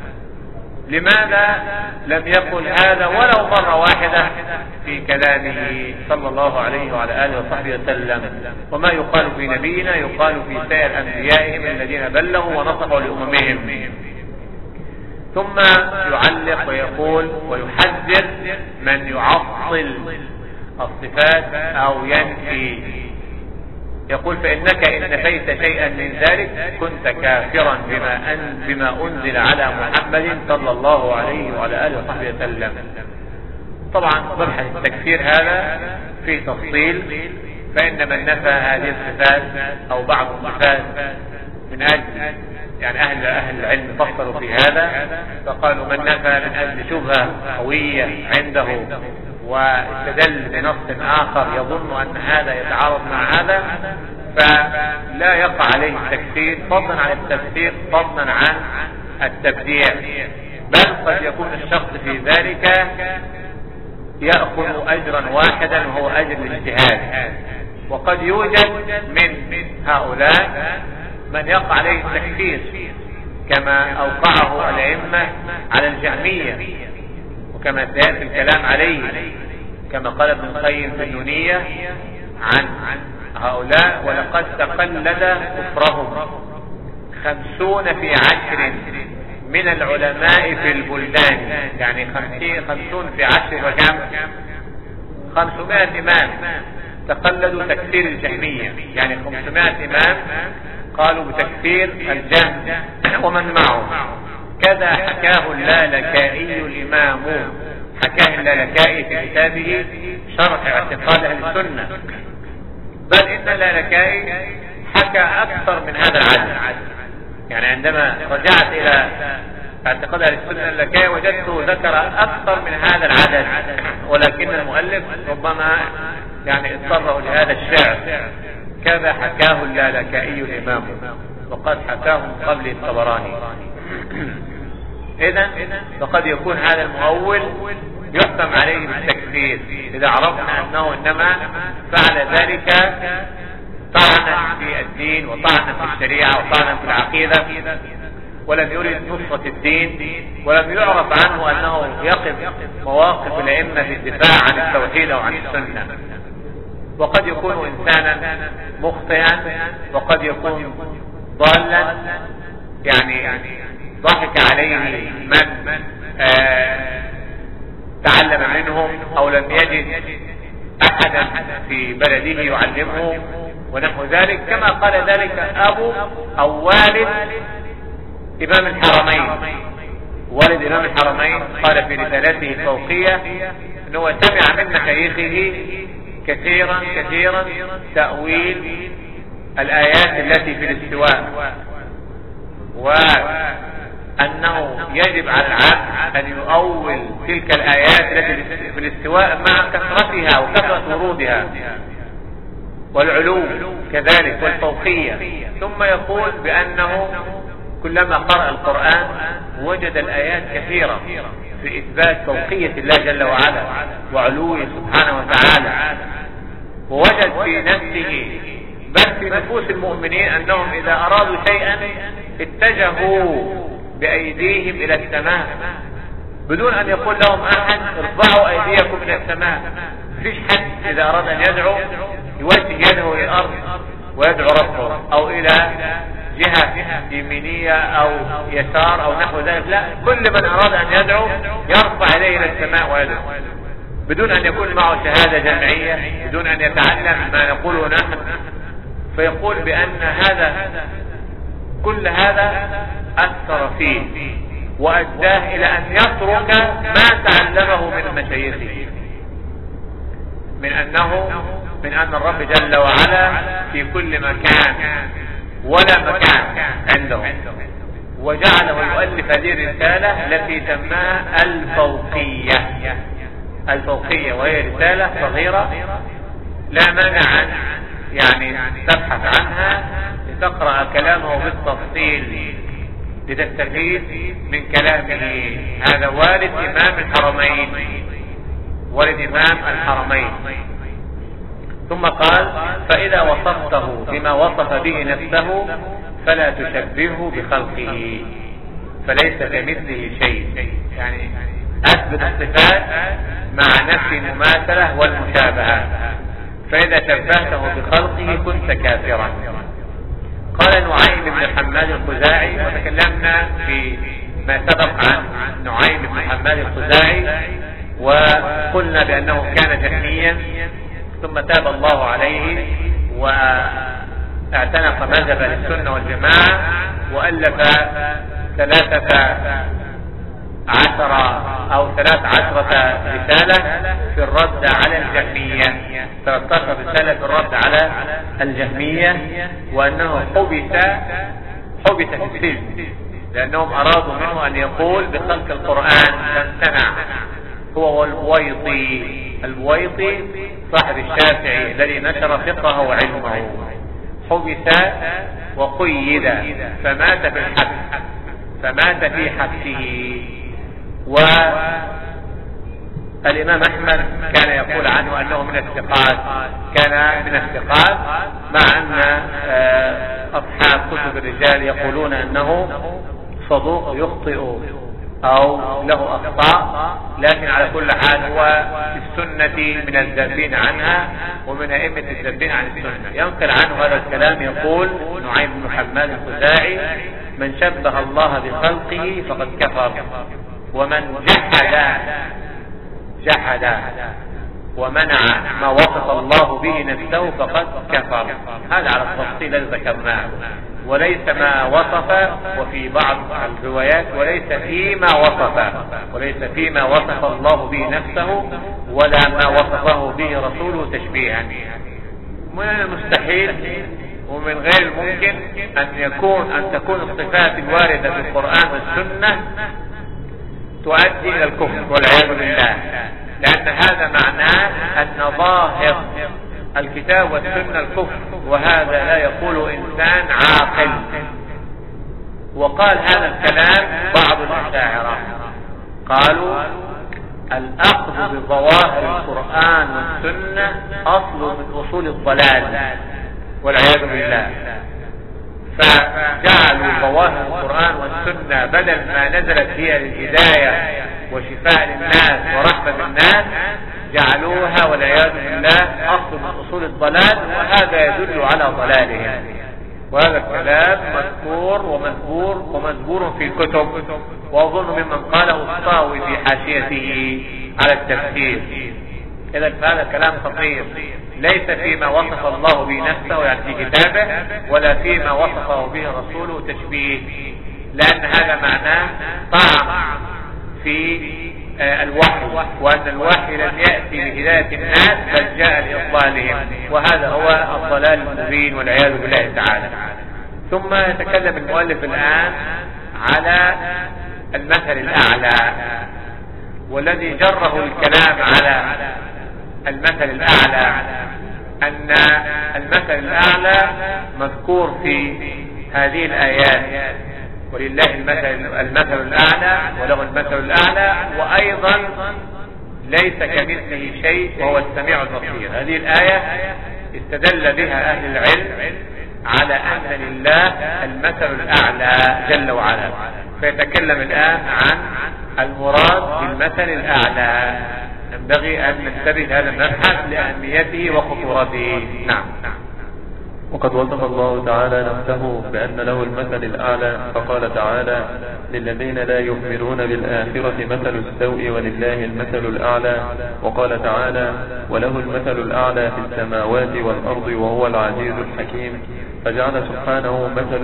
[SPEAKER 1] لماذا لم يقل هذا ولو مرة واحدة في كلامه صلى الله عليه وعلى آله وصحبه وسلم؟ وما يقال في نبينا يقال في سائر أنبيائهم الذين بلغوا ونصحوا لأممهم. ثم يعلق ويقول ويحذر من يعطل الصفات أو ينفي، يقول فإنك إن نفيت شيئا من ذلك كنت كافرا بما أنزل على محمد صلى الله عليه وعلى آله وصحبه وسلم. طبعا مبحث التكفير هذا فيه تفصيل، فإن من نفى هذه الصفات أو بعض الصفات من أجل يعني أهل العلم فصلوا في هذا، فقالوا من نفى من أجل شبهة قوية عنده واستدل بنص آخر يظن أن هذا يتعارض مع هذا فلا يقع عليه التكفير، فضلا عن التفسير فضلا عن التبديع، بل قد يكون الشخص في ذلك يأخذ أجرا واحدا وهو أجر الاجتهاد. وقد يوجد من هؤلاء من يقع عليه التكفير كما أوقعه الأئمة على الجهمية، وكما سيأتي الكلام عليه كما قال ابن القيم في النونية عن هؤلاء: ولقد تقلد كفرهم 50 في 10 من العلماء في البلدان. يعني 50 في 10 وكم 500 إمام تقلدوا تكفير الجهمية، يعني 500 إمام قالوا بتكفير الجهم ومن معه. كذا حكاه اللالكائي الإمام، حكاه اللالكائي في كتابه شرح اعتقاد أهل السنة، بل إن اللالكائي حكى أكثر من هذا العدد. يعني عندما رجعت إلى اعتقاد أهل السنة اللالكائي وجدته ذكر أكثر من هذا العدد، ولكن المؤلف ربما يعني اضطره لهذا الشعر: كذا حكاه اللالكائي الإمام وقد حكاه من قبل الطبراني. إذن فقد يكون هذا المؤول يحكم عليه بالتكفير إذا عرفنا أنه إنما فعل ذلك طعنا في الدين وطعنا في الشريعة وطعنا في العقيدة، ولم يرد نصرة الدين، ولم يعرف عنه أنه يقف مواقف الأئمة في الدفاع عن التوحيد وعن السنة. وقد يكون إنسانا مخطئا وقد يكون ضالا، يعني ضحك عليه من تعلم منهم أو لم يجد أحدا في بلده يعلمه ونحو ذلك، كما قال ذلك أبو أو والد إمام الحرمين. والد إمام الحرمين قال في رسالته الفوقية أنه سمع من مشايخه كثيرا تأويل الآيات التي في الاستواء، وأنه يجب على العبد أن يؤول تلك الآيات التي في الاستواء مع كثرتها وكثرة ورودها، والعلو كذلك والفوقية. ثم يقول بأنه كلما قرأ القرآن وجد الآيات كثيرة في إثبات فوقية الله جل وعلا وعلوه سبحانه وتعالى، ووجد في نفسه بل في نفوس المؤمنين أنهم إذا أرادوا شيئا اتجهوا بأيديهم إلى السماء بدون أن يقول لهم أحد ارفعوا أيديكم إلى السماء. مفيش حد إذا أراد أن يدعو يوجه يده إلى الأرض ويدعو ربه أو إلى جهة يمينية أو يسار أو نحو ذلك، لا، كل من أراد أن يدعو يرفع يديه إلى السماء ويدعو بدون أن يكون معه شهادة جمعية، بدون أن يتعلم ما نقوله نحن. فيقول بأن كل هذا أثر فيه وأداه إلى أن يترك ما تعلمه من مشايخه من أن الرب جل وعلا في كل مكان ولا مكان عنده، وجعله يؤلف هذه الرسالة التي سماها الفوقية، وهي رسالة صغيرة لا مانع يعني تبحث عنها لتقرأ كلامه بالتفصيل لتستفيد من كلامه. هذا والد إمام الحرمين. ثم قال فإذا وصفته بما وصف به نفسه فلا تشبهه بخلقه فليس كمثله شيء. يعني أثبت الصفات مع نفي المماثلة والمشابهة، فإذا شبهته بخلقه كنت كافرا. قال نعيم بن حماد الخزاعي، وتكلمنا في ما سبق عن نعيم بن حماد الخزاعي وقلنا بأنه كان جهميا ثم تاب الله عليه واعتنق مذهب السنة والجماعة وألف 13 رسالة في الرد على الجهمية، 13 رسالة في الرد على الجهمية، وأنه حبس في السجن لأنهم أرادوا منه أن يقول بخلق القرآن فامتنع، هو البويطي صاحب الشافعي الذي نشر فقهه وعلمه، حبس وقيد فمات في حبسه. والإمام أحمد كان يقول عنه أنه من الثقات، مع أن أصحاب كتب الرجال يقولون أنه صدوق يخطئ أو له أخطاء، لكن على كل حال هو في السنة من الذابين عنها ومن أئمة الذابين عن السنة. ينقل عنه هذا الكلام، يقول نعيم بن حماد الخزاعي من شبه الله بخلقه فقد كفر، ومن جحد ومنع ما وصف الله به نفسه فقد كفر. هذا على التفصيل الذي ذكرناه، وليس ما وصف، وفي بعض الروايات وليس فيما وصف الله به نفسه ولا ما وصفه به رسوله تشبيها. من المستحيل ومن غير الممكن أن تكون الصفات الواردة في القرآن والسنة تؤدي إلى الكفر والعياذ بالله، لأن هذا معناه أن ظاهر الكتاب والسنة الكفر، وهذا لا يقول إنسان عاقل. وقال هذا الكلام بعض الأشاعرة، قالوا الأخذ بظواهر القرآن والسنة أصل من أصول الضلال والعياذ بالله، فجعلوا ظواهر القرآن والسنة بدل ما نزلت هي للهداية وشفاء للناس ورحمة بالناس جعلوها والعياذ بالله أصل من أصول الضلال، وهذا يدل على ضلالهم. وهذا الكلام مذكور ومذكور في الكتب، وأظن ممن قاله الطاوي في حاشيته على التفسير. إذا فهذا كلام خطير، ليس فيما وصف الله به نفسه يعني في كتابه ولا فيما وصفه به رسوله تشبيه، لأن هذا معناه طعن في الوحي، وأن الوحي لم يأتي لهداية الناس بل جاء لإضلالهم، وهذا هو الضلال المبين والعياذ بالله تعالى. ثم يتكلم المؤلف الآن على المثل الأعلى، والذي جره الكلام على المثل الأعلى أن المثل الأعلى مذكور في هذه الآيات، ولله المثل الأعلى وله المثل الأعلى، وأيضا ليس كمثله شيء وهو السميع البصير. هذه الآية استدل بها أهل العلم على أن لله المثل الأعلى جل وعلا، فيتكلم الآن عن المراد بالمثل الأعلى. ينبغي أن ننتبه هذا المبحث لأهميته وخطورته. نعم.
[SPEAKER 2] وقد وصف الله تعالى نفسه بأن له المثل الأعلى، فقال تعالى للذين لا يؤمنون بالآخرة مثل السوء ولله المثل الأعلى. وقال تعالى وله المثل الأعلى في السماوات والأرض وهو العزيز الحكيم. فجعل سبحانه مثل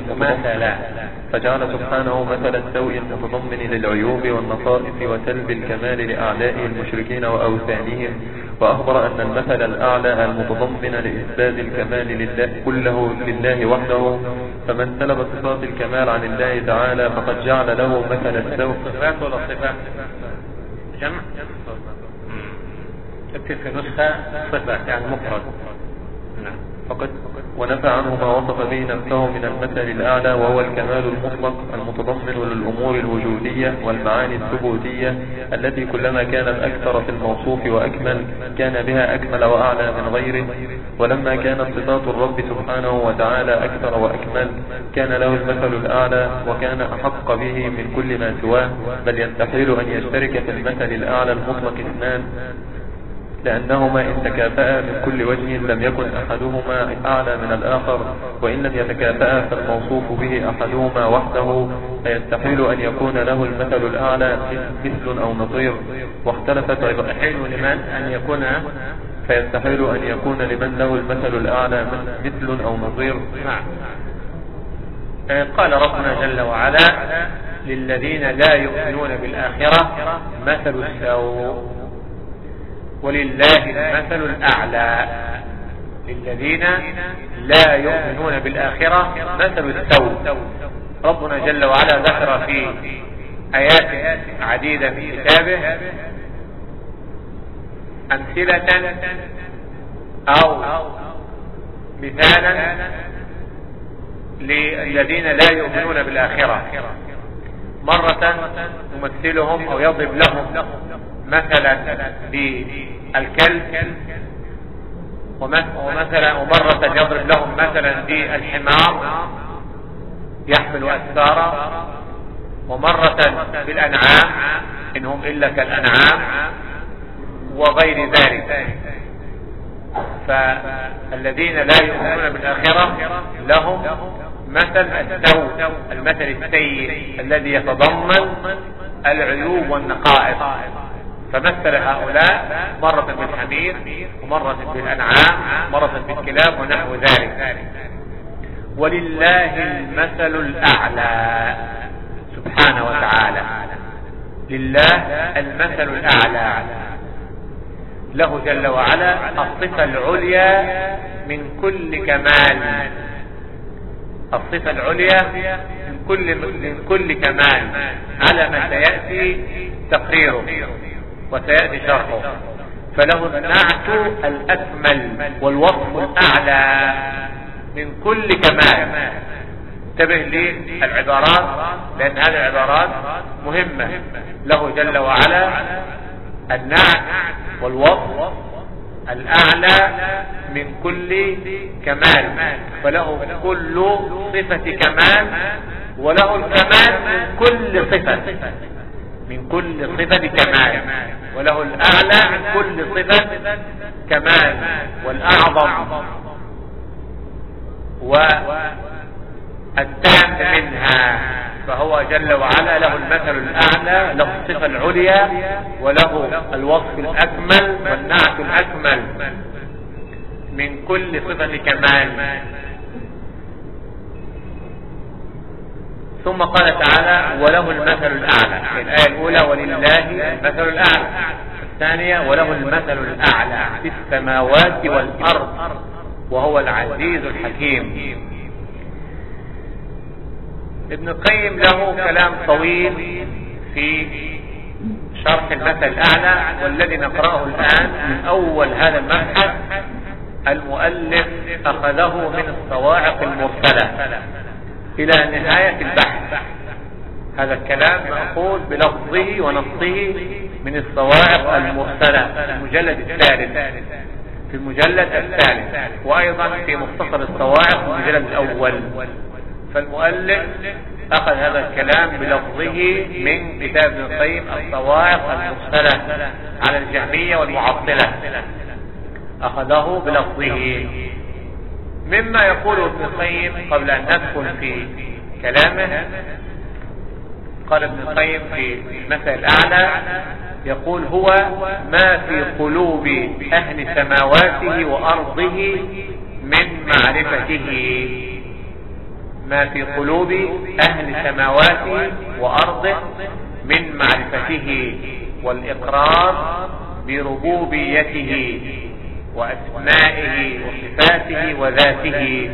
[SPEAKER 2] السوء المتضمن للعيوب والنقائص وسلب الكمال لأعدائه المشركين وأوثانهم، وأخبر أن المثل الأعلى المتضمن لإثبات الكمال لله كله لله وحده، فمن سلب صفات الكمال عن الله تعالى فقد جعل له مثل السوء.
[SPEAKER 1] صفات ولا صفات؟ جمع. تكتب في نسخة صفات يعني مفرد. نعم.
[SPEAKER 2] فقد ونفى عنه ما وصف به نفسه من المثل الأعلى، وهو الكمال المطلق المتضمن للأمور الوجودية والمعاني الثبوتية التي كلما كانت أكثر في الموصوف وأكمل كان بها أكمل وأعلى من غيره. ولما كانت صفات الرب سبحانه وتعالى أكثر وأكمل كان له المثل الأعلى، وكان أحق به من كل ما سواه، بل يستحيل أن يشترك في المثل الأعلى المطلق اثنان، لأنهما إن تكافأ من كل وجه لم يكن أحدهما أعلى من الآخر، وإن لم يتكافأ فالموصوف به أحدهما وحده فيستحيل أن يكون له المثل الأعلى مثل أو نظير. واختلفت فيستحيل أن يكون لمن له المثل الأعلى مثل أو نظير.
[SPEAKER 1] قال ربنا جل وعلا: للذين لا يؤمنون بالآخرة مثل السوء ولله المثل الأعلى. للذين لا يؤمنون بالآخرة مثل السوء. ربنا جل وعلا ذكر في آيات عديدة من كتابه أمثلة أو مثالا للذين لا يؤمنون بالآخرة. مرة يمثلهم أو يضرب لهم مثلا بالكلب، ومرة يضرب لهم مثلا بالحمار يحمل أسفارا، ومرة بالأنعام إنهم إلا كالأنعام وغير ذلك. فالذين لا يؤمنون بالآخرة لهم مثل السوء، المثل السيء الذي يتضمن العيوب والنقائص. فمثل هؤلاء مرة بالحمير، ومرة بالأنعام، مرة بالكلاب ونحو ذلك. ولله المثل الأعلى سبحانه وتعالى. لله المثل الأعلى، له جل وعلا الصفة العليا من كل كمال. الصفة العليا من كل كمال، على ما سيأتي تقريره وسيأتي شرحه. فله النعت الأكمل والوصف الأعلى من كل كمال. انتبه للعبارات لأن هذه العبارات مهمة. له جل وعلا النعت والوصف الأعلى من كل كمال، فله كل صفة كمال، وله الكمال من كل صفة، من كل صفة كمال، وله الأعلى من كل صفة كمال، والأعظم والتام منها. فهو جل وعلا له المثل الأعلى، له الصفة العليا، وله الوصف الأكمل والنعت الأكمل من كل صفة كمال. ثم قال تعالى: وله المثل الأعلى. في الآية الأولى ولله المثل الأعلى، الثانية وله المثل الأعلى في السماوات والأرض وهو العزيز الحكيم. ابن القيم له كلام طويل في شرح المثل الأعلى، والذي نقرأه الآن من أول هذا المبحث. المؤلف أخذه من الصواعق المرسلة إلى نهاية البحث. هذا الكلام مأخوذ بلفظه ونصه من الصواعق المرسلة في المجلد الثالث، وأيضا في مختصر الصواعق في المجلد الأول. فالمؤلف أخذ هذا الكلام بلفظه من كتاب ابن القيم الصواعق المرسلة على الجهمية والمعطلة، أخذه بلفظه. مما يقوله ابن القيم قبل أن ندخل في كلامه، قال ابن القيم في المثل الأعلى يقول: هو ما في قلوب أهل سماواته وأرضه من معرفته. ما في قلوب أهل سماواته وأرضه من معرفته والإقرار بربوبيته وأسمائه وصفاته وذاته.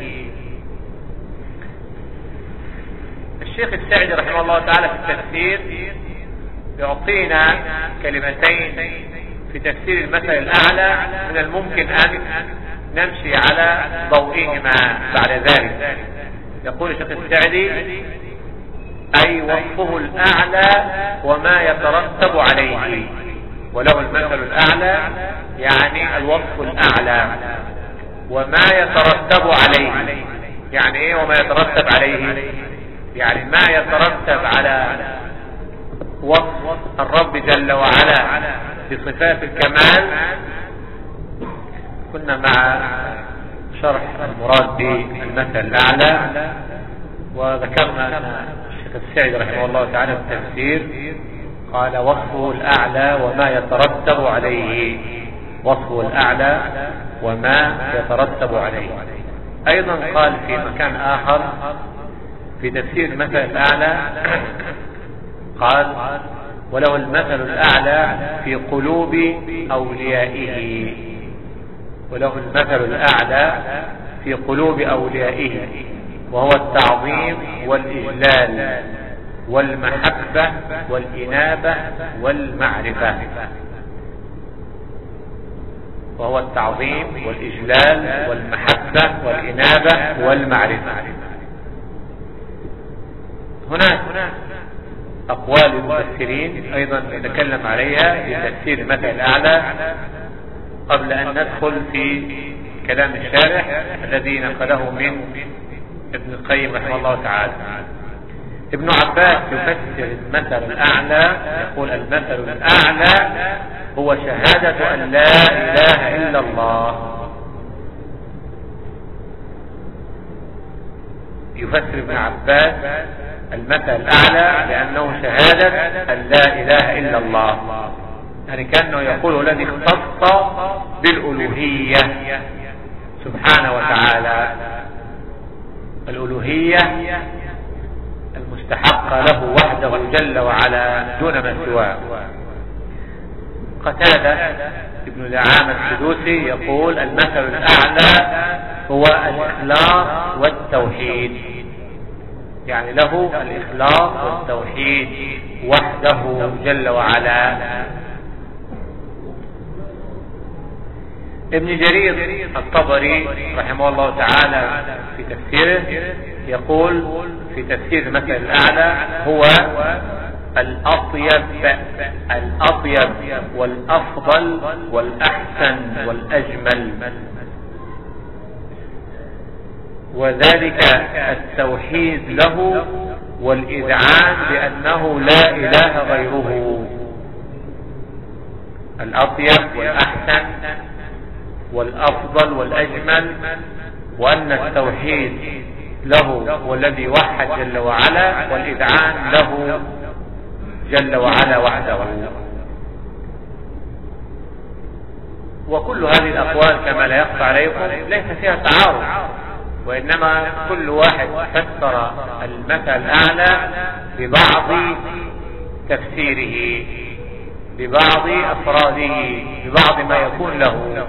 [SPEAKER 1] الشيخ السعدي رحمه الله تعالى في التفسير يعطينا كلمتين في تفسير المثل الأعلى من الممكن أن نمشي على ضوئهما بعد ذلك. يقول الشيخ السعدي أي وصفه الأعلى وما يترتب عليه، وله المثل الأعلى يعني الوصف الأعلى، وما يترتب عليه يعني ايه وما يترتب عليه؟ يعني ما يترتب على وصف الرب جل وعلا بصفات الكمال. كنا مع شرح المراد بالمثل الأعلى، وذكرنا أن الشيخ السعدي رحمه الله تعالى في التفسير قال وصفه الأعلى وما يترتب عليه، وصفه الأعلى وما يترتب عليه. أيضا قال في مكان آخر في تفسير المثل الأعلى قال وله المثل الأعلى في قلوب أوليائه، وله المثل الأعلى في قلوب أوليائه، وهو التعظيم والإجلال والمحبة والإنابة والمعرفة. وهو التعظيم والإجلال والمحبة والإنابة والمعرفة. هناك أقوال المفسرين أيضا نتكلم عليها في تفسير المثل الأعلى قبل أن ندخل في كلام الشارح الذي نقله من ابن القيم رحمه الله تعالى. ابن عباس يفسر المثل الأعلى يقول المثل الأعلى هو شهادة أن لا إله إلا الله. يفسر ابن عباس المثل الأعلى لأنه شهادة أن لا إله إلا الله، يعني كأنه يقول الذي اختص بالألوهية سبحانه وتعالى، الألوهية المستحقة له وحده جل وعلا دون ما سواه. قتادة ابن دعامة السدوسي يقول المثل الأعلى هو الإخلاص والتوحيد، يعني له الإخلاص والتوحيد وحده جل وعلا. ابن جرير الطبري رحمه الله تعالى في تفسيره يقول في تفسير المثل الأعلى هو الأطيب والأفضل والأحسن والأجمل، وذلك التوحيد له والإذعان بأنه لا إله غيره. الأطيب والأحسن والأفضل والأجمل، وأن التوحيد له والذي وحد جل وعلا، والإذعان له جل وعلا وحده. وكل هذه الأقوال كما لا يخفى عليكم ليس فيها تعارض، وإنما كل واحد فسر المثل الأعلى ببعض تفسيره، ببعض أفراده، ببعض ما يكون له.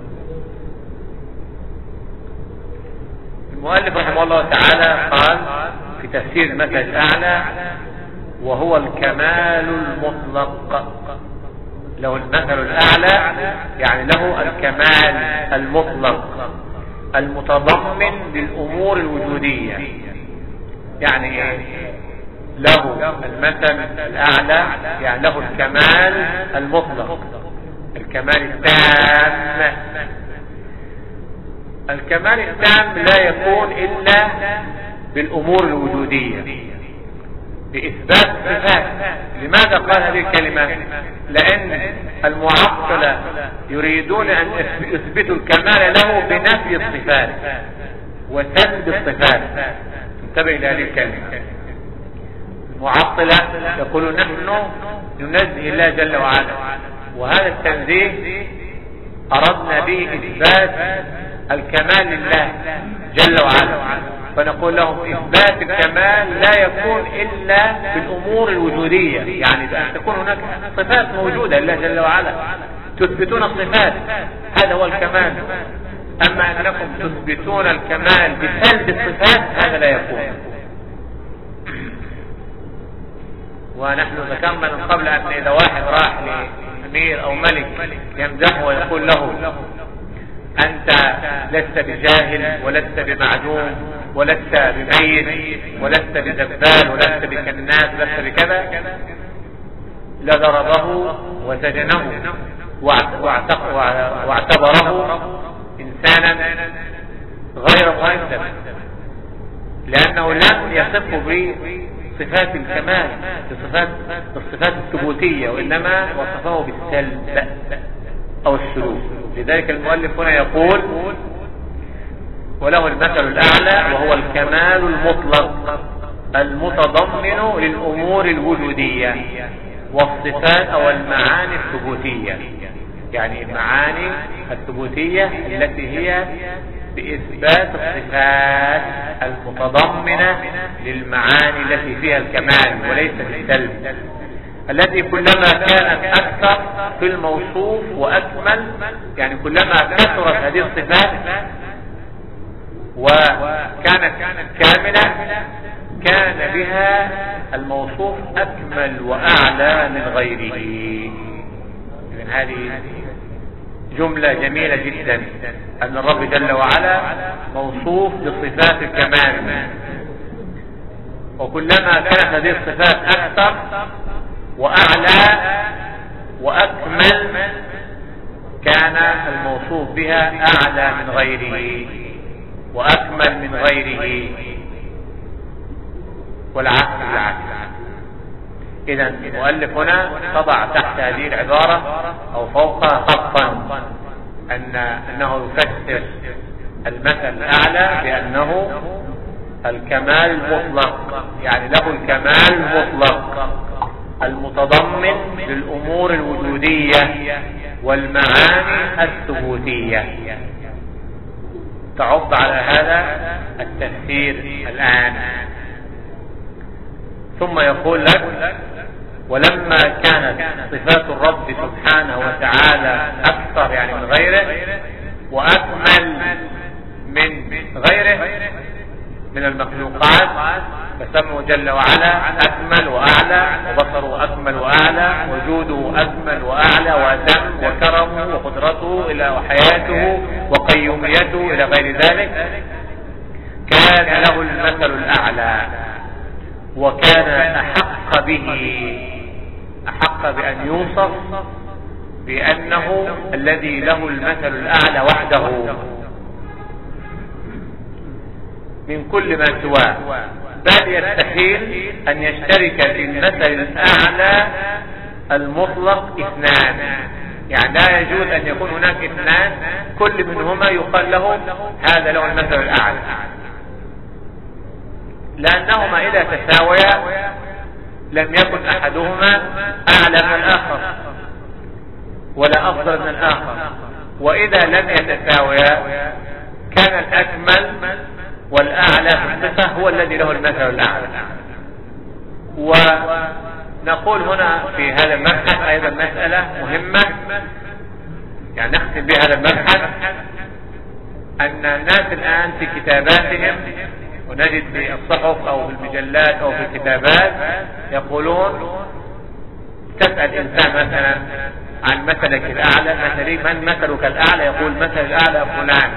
[SPEAKER 1] المؤلف رحمه الله تعالى قال في تفسير المثل الأعلى وهو الكمال المطلق. له المثل الأعلى يعني له الكمال المطلق المتضمن للأمور الوجودية. يعني له المثل الأعلى يعني له الكمال المطلق، الكمال التام. الكمال التام لا يكون إلا بالأمور الوجودية بإثبات صفات. لماذا قال هذه الكلمة؟ لأن المعطلة يريدون أن يثبتوا الكمال له بنفي الصفات وسلب الصفات. انتبه إلى هذه الكلمة. المعطلة يقولون نحن ننزه الله جل وعلا، وهذا التنزيه أردنا به إثبات الكمال لله جل وعلا، فنقول لهم إثبات الكمال لا يكون إلا في الأمور الوجودية، يعني تكون هناك صفات موجودة لله جل وعلا تثبتون الصفات، هذا هو الكمال. أما أنكم تثبتون الكمال بسلب الصفات هذا لا يكون. ونحن ذكرنا من قبل أن إذا واحد راح لأمير أو ملك يمدحه ويقول له أنت لست بجاهل ولست بمعدوم ولست بميت ولست بزبال ولست بكناس ولست بكذا، لضربه وسجنه واعتبره إنسانا غير مؤدب، لأنه لم يصف بصفات الكمال، بالصفات الثبوتية، وإنما وصفه بالسلب أو السلوك. لذلك المؤلف هنا يقول وله المثل الأعلى وهو الكمال المطلق المتضمن للأمور الوجودية والصفات أو المعاني الثبوتية، يعني المعاني الثبوتية التي هي بإثبات الصفات المتضمنة للمعاني التي فيها الكمال وليس بالسلب، التي كلما كانت أكثر في الموصوف وأكمل، يعني كلما كثرت هذه الصفات وكانت كاملة كان بها الموصوف أكمل وأعلى من غيره. إذن هذه جملة جميلة جدا، أن الرب جل وعلا موصوف بصفات الكمال، وكلما كانت هذه الصفات أكثر وأعلى وأكمل كان الموصوف بها أعلى من غيره وأكمل من غيره، والعكس بالعكس. إذا المؤلف هنا تضع تحت هذه العبارة أو فوقها خطا أنه يفسر المثل الأعلى بأنه الكمال المطلق، يعني له الكمال المطلق المتضمن للأمور الوجودية والمعاني الثبوتية. تعض على هذا التفسير الآن، ثم يقول لك ولما كانت صفات الرب سبحانه وتعالى أكثر يعني من غيره وأكمل من غيره من المخلوقات، فسمه جل وعلا أكمل وأعلى، وبصره أكمل وأعلى، وجوده أكمل وأعلى، وأتم، وكرمه وقدرته وحياته وقيوميته إلى غير ذلك، كان له المثل الأعلى، وكان أحق بأن يوصف بأنه الذي له المثل الأعلى وحده من كل ما سواه، بل يستحيل أن يشترك في المثل الأعلى المطلق اثنان، يعني لا يجوز أن يكون هناك اثنان كل منهما يقال له هذا له المثل الأعلى، لأنهما إذا تساويا لم يكن أحدهما أعلى من الآخر ولا أفضل من الآخر، وإذا لم يتساويا كان الأكمل والأعلى في الصفة هو الذي له المثل الأعلى. ونقول هنا في هذا المبحث أيضا مسألة مهمة، يعني نختم بهذا المبحث، أن الناس الآن في كتاباتهم، ونجد في الصحف أو في المجلات أو في الكتابات، يقولون تسأل إنسان مثلا عن مثلك الأعلى، مثلي من مثلك الأعلى؟ يقول مثل الأعلى فلان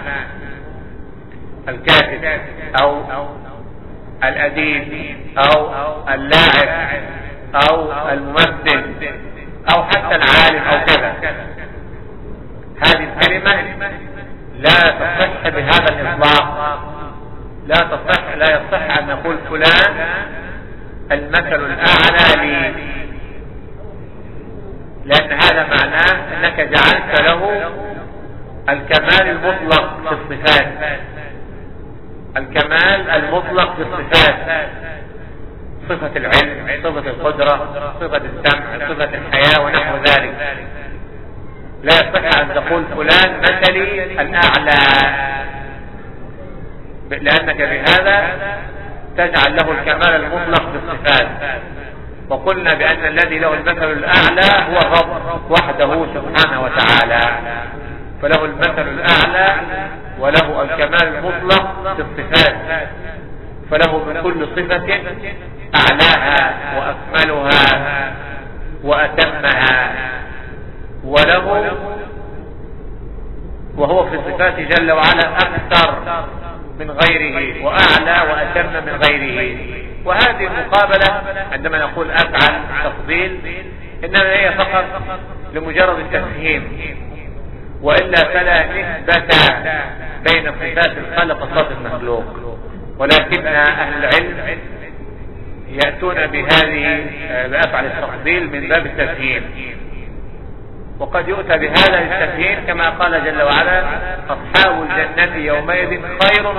[SPEAKER 1] الكاتب أو الأديب أو اللاعب أو الممثل أو حتى العالم أو كذا. هذه الكلمة لا تصح بهذا الإطلاق، لا يصح أن نقول فلان المثل الأعلى لي، لأن هذا معناه أنك جعلت له الكمال المطلق في الصفات، الكمال المطلق في الصفات، صفة العلم، صفة القدرة، صفة السمع، صفة الحياة ونحو ذلك. لا يصح أن تقول فلان مثلي الأعلى، لأنك بهذا تجعل له الكمال المطلق في الصفات. وقلنا بأن الذي له المثل الأعلى هو الرب وحده سبحانه وتعالى، فله المثل الأعلى وله الكمال المطلق في الصفات، فله من كل صفة أعلاها وأكملها وأتمها، وهو وهو في صفاته جل وعلا أكثر من غيره وأعلى وأتم من غيره. وهذه المقابلة عندما نقول أفعل تفضيل إنما هي فقط لمجرد التفهيم، وإلا فلا نسبة بين صفات الخالق وصفات المخلوق، ولكن أهل العلم يأتون بأفعل التفضيل من باب التفهيم، وقد يؤتى بهذا التفهيم كما قال جل وعلا أصحاب الجنة يومئذ خير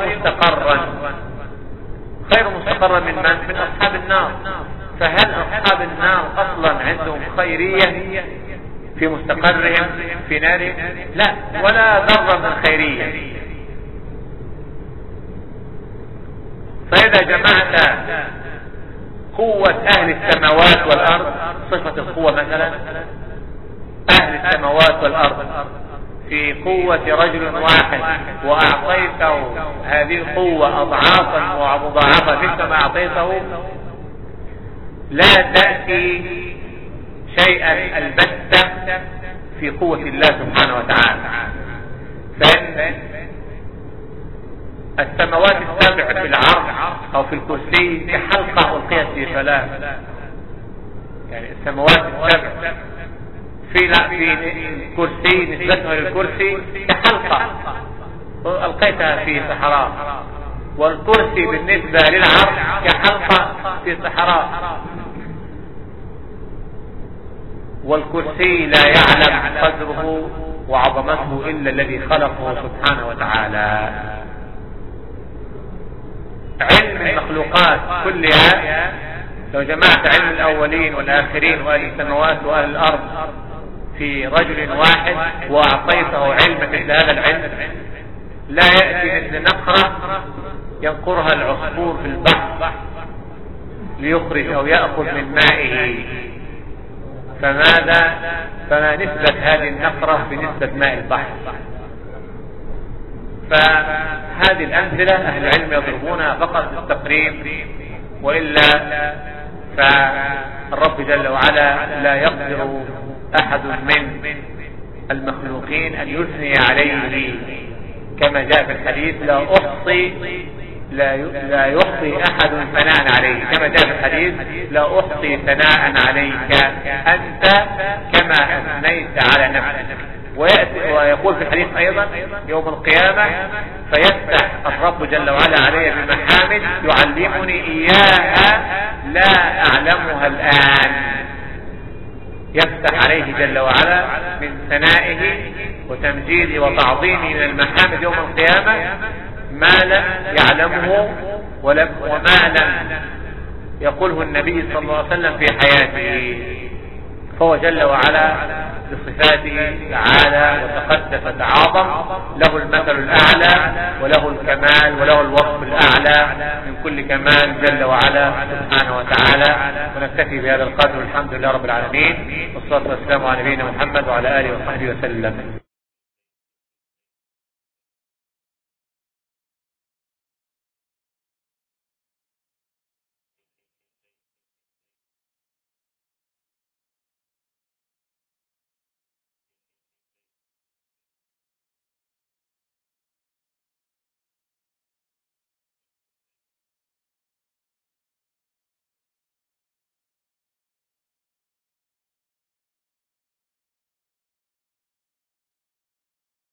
[SPEAKER 1] مستقرا من أصحاب النار. فهل أصحاب النار أصلا عندهم خيرية في مستقرهم في نارهم؟ لا، ولا ذرة من خيرية. فإذا جمعت قوة أهل السماوات والأرض، صفة القوة مثلا أهل السماوات والأرض في قوة رجل واحد، وأعطيته هذه القوة أضعافا ومضاعفة مثل ما أعطيته، لا تأتي شيئا البتة في قوة الله سبحانه وتعالى. فإن السماوات السبع في العرض أو في الكرسي كحلقة ألقيت في فلاة، يعني السماوات السبع في كرسي نسبتها للكرسي كحلقة ألقيتها في صحراء، والكرسي بالنسبة للعرض كحلقة في صحراء، والكرسي لا يعلم قدره وعظمته إلا الذي خلقه سبحانه وتعالى. علم المخلوقات كلها لو جمعت علم الأولين والآخرين وأهل السماوات وأهل الأرض في رجل واحد وأعطيته علم مثل هذا العلم، لا يأتي مثل نقرة ينقرها العصفور في البحر ليخرج أو يأخذ من مائه. فما نسبة هذه النقرة بنسبة ماء البحر؟ فهذه الأمثلة أهل العلم يضربونها فقط للتقريب، وإلا فالرب جل وعلا لا يقدر أحد من المخلوقين أن يثني عليه، كما جاء في الحديث لا يحصي أحد ثناء عليه، كما جاء في الحديث لا أحصي ثناء عليك أنت كما أثنيت على نفسك. ويقول في الحديث أيضا يوم القيامة فيفتح الرب جل وعلا علي بمحامد يعلمني إياها لا أعلمها الآن. يفتح عليه جل وعلا من ثنائه وتمجيده وتعظيمه من المحامد يوم القيامة ما لم يعلمه وما لم يقوله النبي صلى الله عليه وسلم في حياته. فهو جل وعلا بصفاته تعالى وتقدس وتعاظم، له المثل الأعلى وله الكمال وله الوصف الأعلى من كل كمال جل وعلا سبحانه وتعالى. ونكتفي بهذا القدر، والحمد لله رب العالمين، والصلاة والسلام على نبينا محمد وعلى آله وصحبه وسلم.